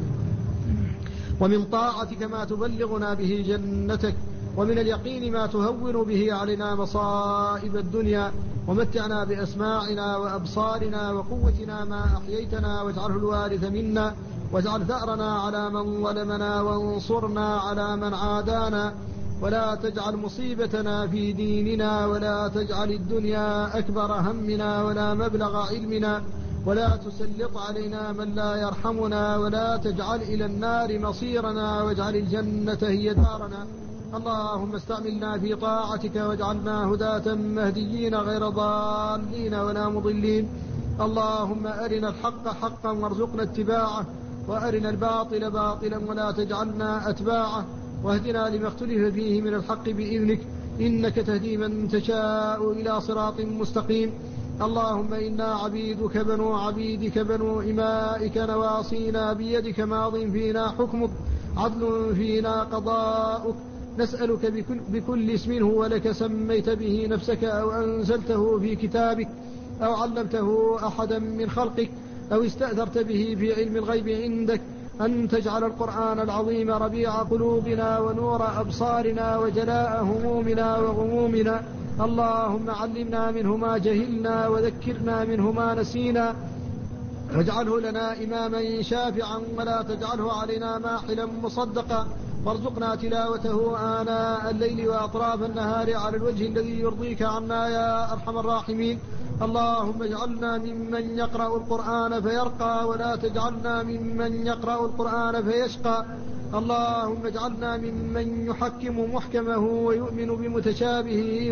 ومن طاعتك ما تبلغنا به جنتك، ومن اليقين ما تهون به علينا مصائب الدنيا، ومتعنا بأسماعنا وأبصارنا وقوتنا ما أحييتنا، واجعله الوارث منا، واجعل ثأرنا على من ظلمنا، وانصرنا على من عادانا، ولا تجعل مصيبتنا في ديننا، ولا تجعل الدنيا أكبر همنا ولا مبلغ علمنا، ولا تسلط علينا من لا يرحمنا، ولا تجعل إلى النار مصيرنا، واجعل الجنة هي دارنا. اللهم استعملنا في طاعتك واجعلنا هداة مهديين غير ضالين ولا مضلين. اللهم أرنا الحق حقا وارزقنا اتباعه، وأرنا الباطل باطلا ولا تجعلنا أتباعه، واهدنا لما اختلف فيه من الحق بإذنك، إنك تهدي من تشاء إلى صراط مستقيم. اللهم إنا عبيدك بنو عبيدك بنو إمائك، نواصينا بيدك، ماض فينا حكمك، عدل فينا قضاؤك، نسألك بكل اسم هو لك سميت به نفسك أو أنزلته في كتابك أو علمته أحدا من خلقك أو استأثرت به في علم الغيب عندك، أن تجعل القرآن العظيم ربيع قلوبنا ونور أبصارنا وجلاء همومنا وغمومنا. اللهم علمنا منه ما جهلنا وذكرنا منه ما نسينا، واجعله لنا إماما شافعا ولا تجعله علينا ماحلا مصدقا، وارزقنا تلاوته آناء الليل وأطراف النهار على الوجه الذي يرضيك عنا يا أرحم الراحمين. اللهم اجعلنا ممن يقرأ القرآن فيرقى، ولا تجعلنا ممن يقرأ القرآن فيشقى. اللهم اجعلنا ممن يحكم محكمه ويؤمن بمتشابهه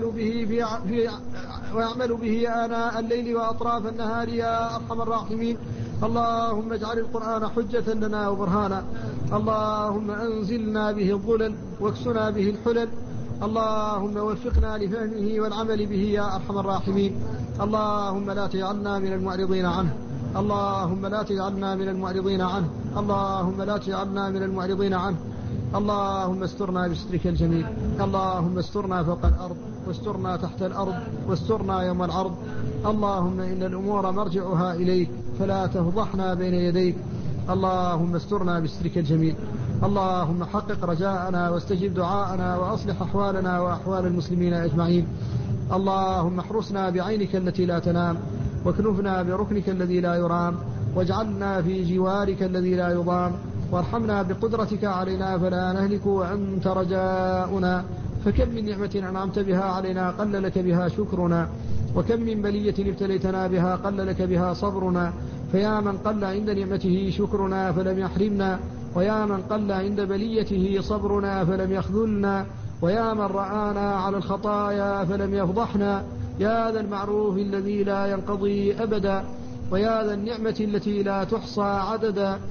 ويعمل به آناء الليل وأطراف النهار يا أرحم الراحمين. اللهم اجعل القرآن حجة لنا وبرهانا. اللهم أنزلنا به الظلل واكسنا به الحلل. اللهم وفقنا لفهمه والعمل به يا أرحم الراحمين. اللهم لا تجعلنا من المعرضين عنه، اللهم لا تجعلنا من المعرضين عنه، اللهم لا تجعلنا من المعرضين عنه. اللهم استرنا بسترك الجميل، اللهم استرنا فوق الأرض، واسترنا تحت الأرض، واسترنا يوم العرض. اللهم إن الأمور مرجعها إليك فلا تفضحنا بين يديك. اللهم استرنا بسترك الجميل. اللهم حقق رجاءنا واستجب دعاءنا وأصلح أحوالنا وأحوال المسلمين أجمعين. اللهم احرسنا بعينك التي لا تنام، واكنفنا بركنك الذي لا يرام، واجعلنا في جوارك الذي لا يضام، وارحمنا بقدرتك علينا فلا نهلك وأنت رجاؤنا، فكم من نعمة أنعمت بها علينا قل لك بها شكرنا، وكم من بلية ابتليتنا بها قل لك بها صبرنا. فيا من قل عند نعمته شكرنا فلم يحرمنا، ويا من قل عند بليته صبرنا فلم يخذلنا، ويا من رآنا على الخطايا فلم يفضحنا. يا ذا المعروف الذي لا ينقضي أبدا، ويا ذا النعمة التي لا تحصى عددا،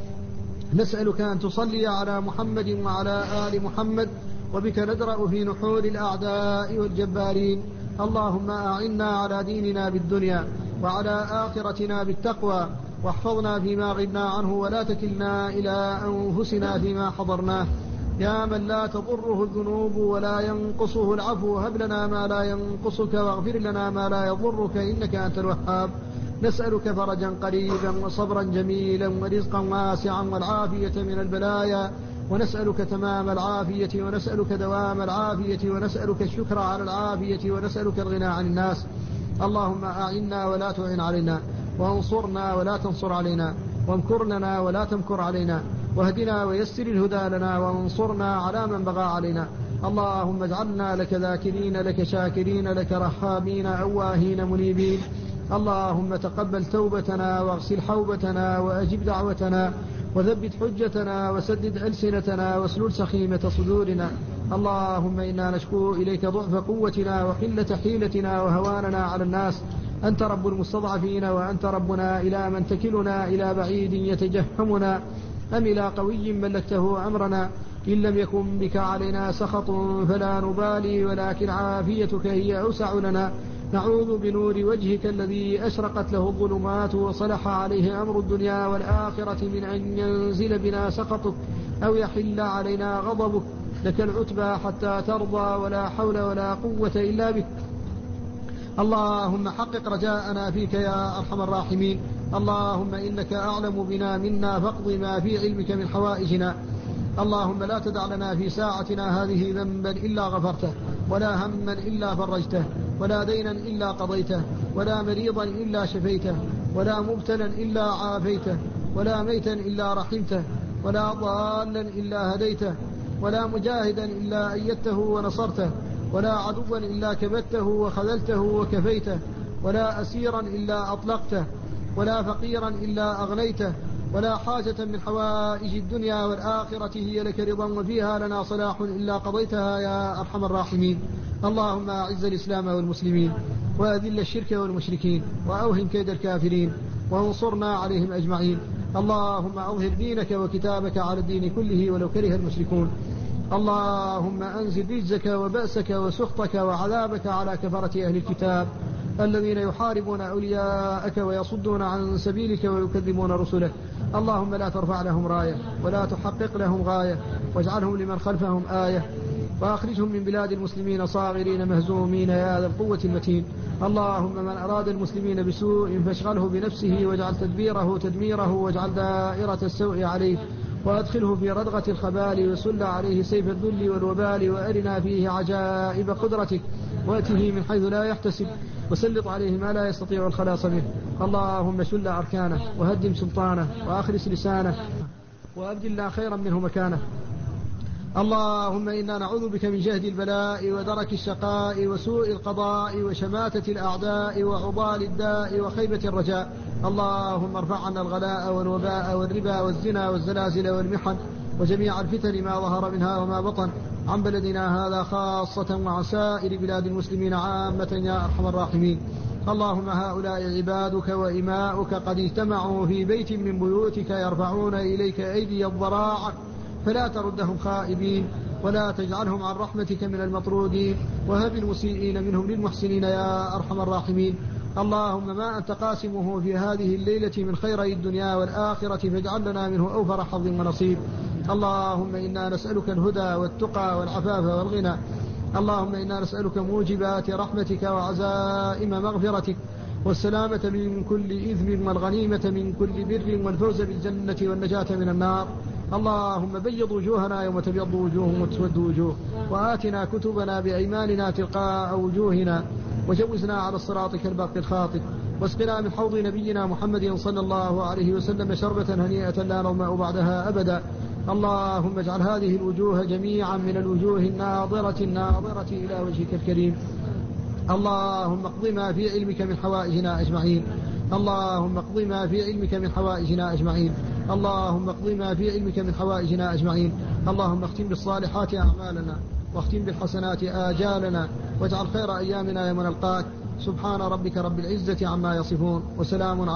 نسألك أن تصلي على محمد وعلى آل محمد، وبك ندرأ في نحور الأعداء والجبارين. اللهم أعنا على ديننا بالدنيا، وعلى آخرتنا بالتقوى، واحفظنا فيما غبنا عنه، ولا تكلنا إلى أنفسنا فيما حضرناه. يا من لا تضره الذنوب ولا ينقصه العفو، هب لنا ما لا ينقصك واغفر لنا ما لا يضرك، إنك أنت الوهاب. نسألك فرجا قريبا وصبرا جميلا ورزقا واسعا والعافية من البلايا، ونسألك تمام العافية، ونسألك دوام العافية، ونسألك الشكر على العافية، ونسألك الغنى عن الناس. اللهم أعنا ولا تعن علينا، وانصرنا ولا تنصر علينا، وامكر لنا ولا تمكر علينا، واهدنا ويسر الهدى لنا، وانصرنا على من بغى علينا. اللهم اجعلنا لك ذاكرين، لك شاكرين، لك رحابين، أواهين منيبين. اللهم تقبل توبتنا، واغسل حوبتنا، وأجب دعوتنا، وثبت حجتنا، وسدد ألسنتنا، واسلل سخيمة صدورنا. اللهم إنا نشكو إليك ضعف قوتنا، وقلة حيلتنا، وهواننا على الناس. أنت رب المستضعفين، وأنت ربنا، إلى من تكلنا؟ إلى بعيد يتجهمنا أم إلى قوي ملكته أمرنا؟ إن لم يكن بك علينا سخط فلا نبالي، ولكن عافيتك هي أوسع لنا. نعوذ بنور وجهك الذي أشرقت له الظلمات وصلح عليه أمر الدنيا والآخرة من أن ينزل بنا سخطك أو يحل علينا غضبك. لك العتبى حتى ترضى، ولا حول ولا قوة إلا بك. اللهم حقق رجاءنا فيك يا أرحم الراحمين. اللهم إنك أعلم بنا منا، فاقض ما في علمك من حوائجنا. اللهم لا تدع لنا في ساعتنا هذه ذنبا إلا غفرته، ولا هما إلا فرجته، ولا دينا إلا قضيته، ولا مريضا إلا شفيته، ولا مبتلا إلا عافيته، ولا ميتا إلا رحمته، ولا ضالا إلا هديته، ولا مجاهدا إلا أيدته ونصرته، ولا عدوا إلا كبته وخذلته وكفيته، ولا أسيرا إلا أطلقته، ولا فقيرا إلا أغنيته، ولا حاجة من حوائج الدنيا والآخرة هي لك رضا وفيها لنا صلاح إلا قضيتها يا أرحم الراحمين. اللهم أعز الإسلام والمسلمين، وأذل الشرك والمشركين، وأوهن كيد الكافرين، وانصرنا عليهم أجمعين. اللهم أظهر دينك وكتابك على الدين كله ولو كره المشركون. اللهم أنزل رجزك وبأسك وسخطك وعذابك على كفرة أهل الكتاب الذين يحاربون أولياءك ويصدون عن سبيلك ويكذبون رسلك. اللهم لا ترفع لهم راية، ولا تحقق لهم غاية، واجعلهم لمن خلفهم آية، وأخرجهم من بلاد المسلمين صاغرين مهزومين يا ذا القوة المتين. اللهم من أراد المسلمين بسوء فاشغله بنفسه، واجعل تدبيره تدميره، واجعل دائرة السوء عليه، وأدخله في ردغة الخبال، وسل عليه سيف الذل والوبال، وأرنا فيه عجائب قدرتك، وأته من حيث لا يحتسب، وسلط عليه ما لا يستطيع الخلاص منه. اللهم شل أركانه، وهدم سلطانه، وأخلص لسانه، وأبدلنا خيرا منه مكانه. اللهم إنا نعوذ بك من جهد البلاء، ودرك الشقاء، وسوء القضاء، وشماتة الأعداء، وعضال الداء، وخيبة الرجاء. اللهم ارفع عنا الغلاء والوباء والربا والزنا والزلازل والمحن وجميع الفتن ما ظهر منها وما بطن، عن بلدنا هذا خاصة وعن سائر بلاد المسلمين عامة يا أرحم الراحمين. اللهم هؤلاء عبادك وإماؤك قد اجتمعوا في بيت من بيوتك يرفعون إليك أيدي الضراعة، فلا تردهم خائبين، ولا تجعلهم عن رحمتك من المطرودين، وهب المسيئين منهم للمحسنين يا أرحم الراحمين. اللهم ما أنت قاسمه في هذه الليلة من خيري الدنيا والآخرة فاجعل لنا منه أوفر حظ ونصيب. اللهم إنا نسألك الهدى والتقى والعفاف والغنى. اللهم إنا نسألك موجبات رحمتك وعزائم مغفرتك، والسلامة من كل إثم، والغنيمة من كل بر، والفوز بالجنة والنجاة من النار. اللهم بيض وجوهنا يوم تبيض وجوه وتسود وجوه، وآتنا كتبنا بأيماننا تلقاء وجوهنا، وجوزنا على الصراط كالبرق الخاطف، واسقنا من حوض نبينا محمد صلى الله عليه وسلم شربة هنيئة لا نظمأ بعدها أبدا. اللهم اجعل هذه الوجوه جميعا من الوجوه الناظرة إلى وجهك الكريم. اللهم اقض ما في علمك من حوائجنا أجمعين. اللهم اقض ما في علمك من حوائجنا أجمعين. اللهم اقض ما في علمك من حوائجنا أجمعين. اللهم اختم بالصالحات أعمالنا، واختم بالحسنات آجالنا، واجعل خير أيامنا يوم نلقاك. سبحان ربك رب العزة عما يصفون، وسلام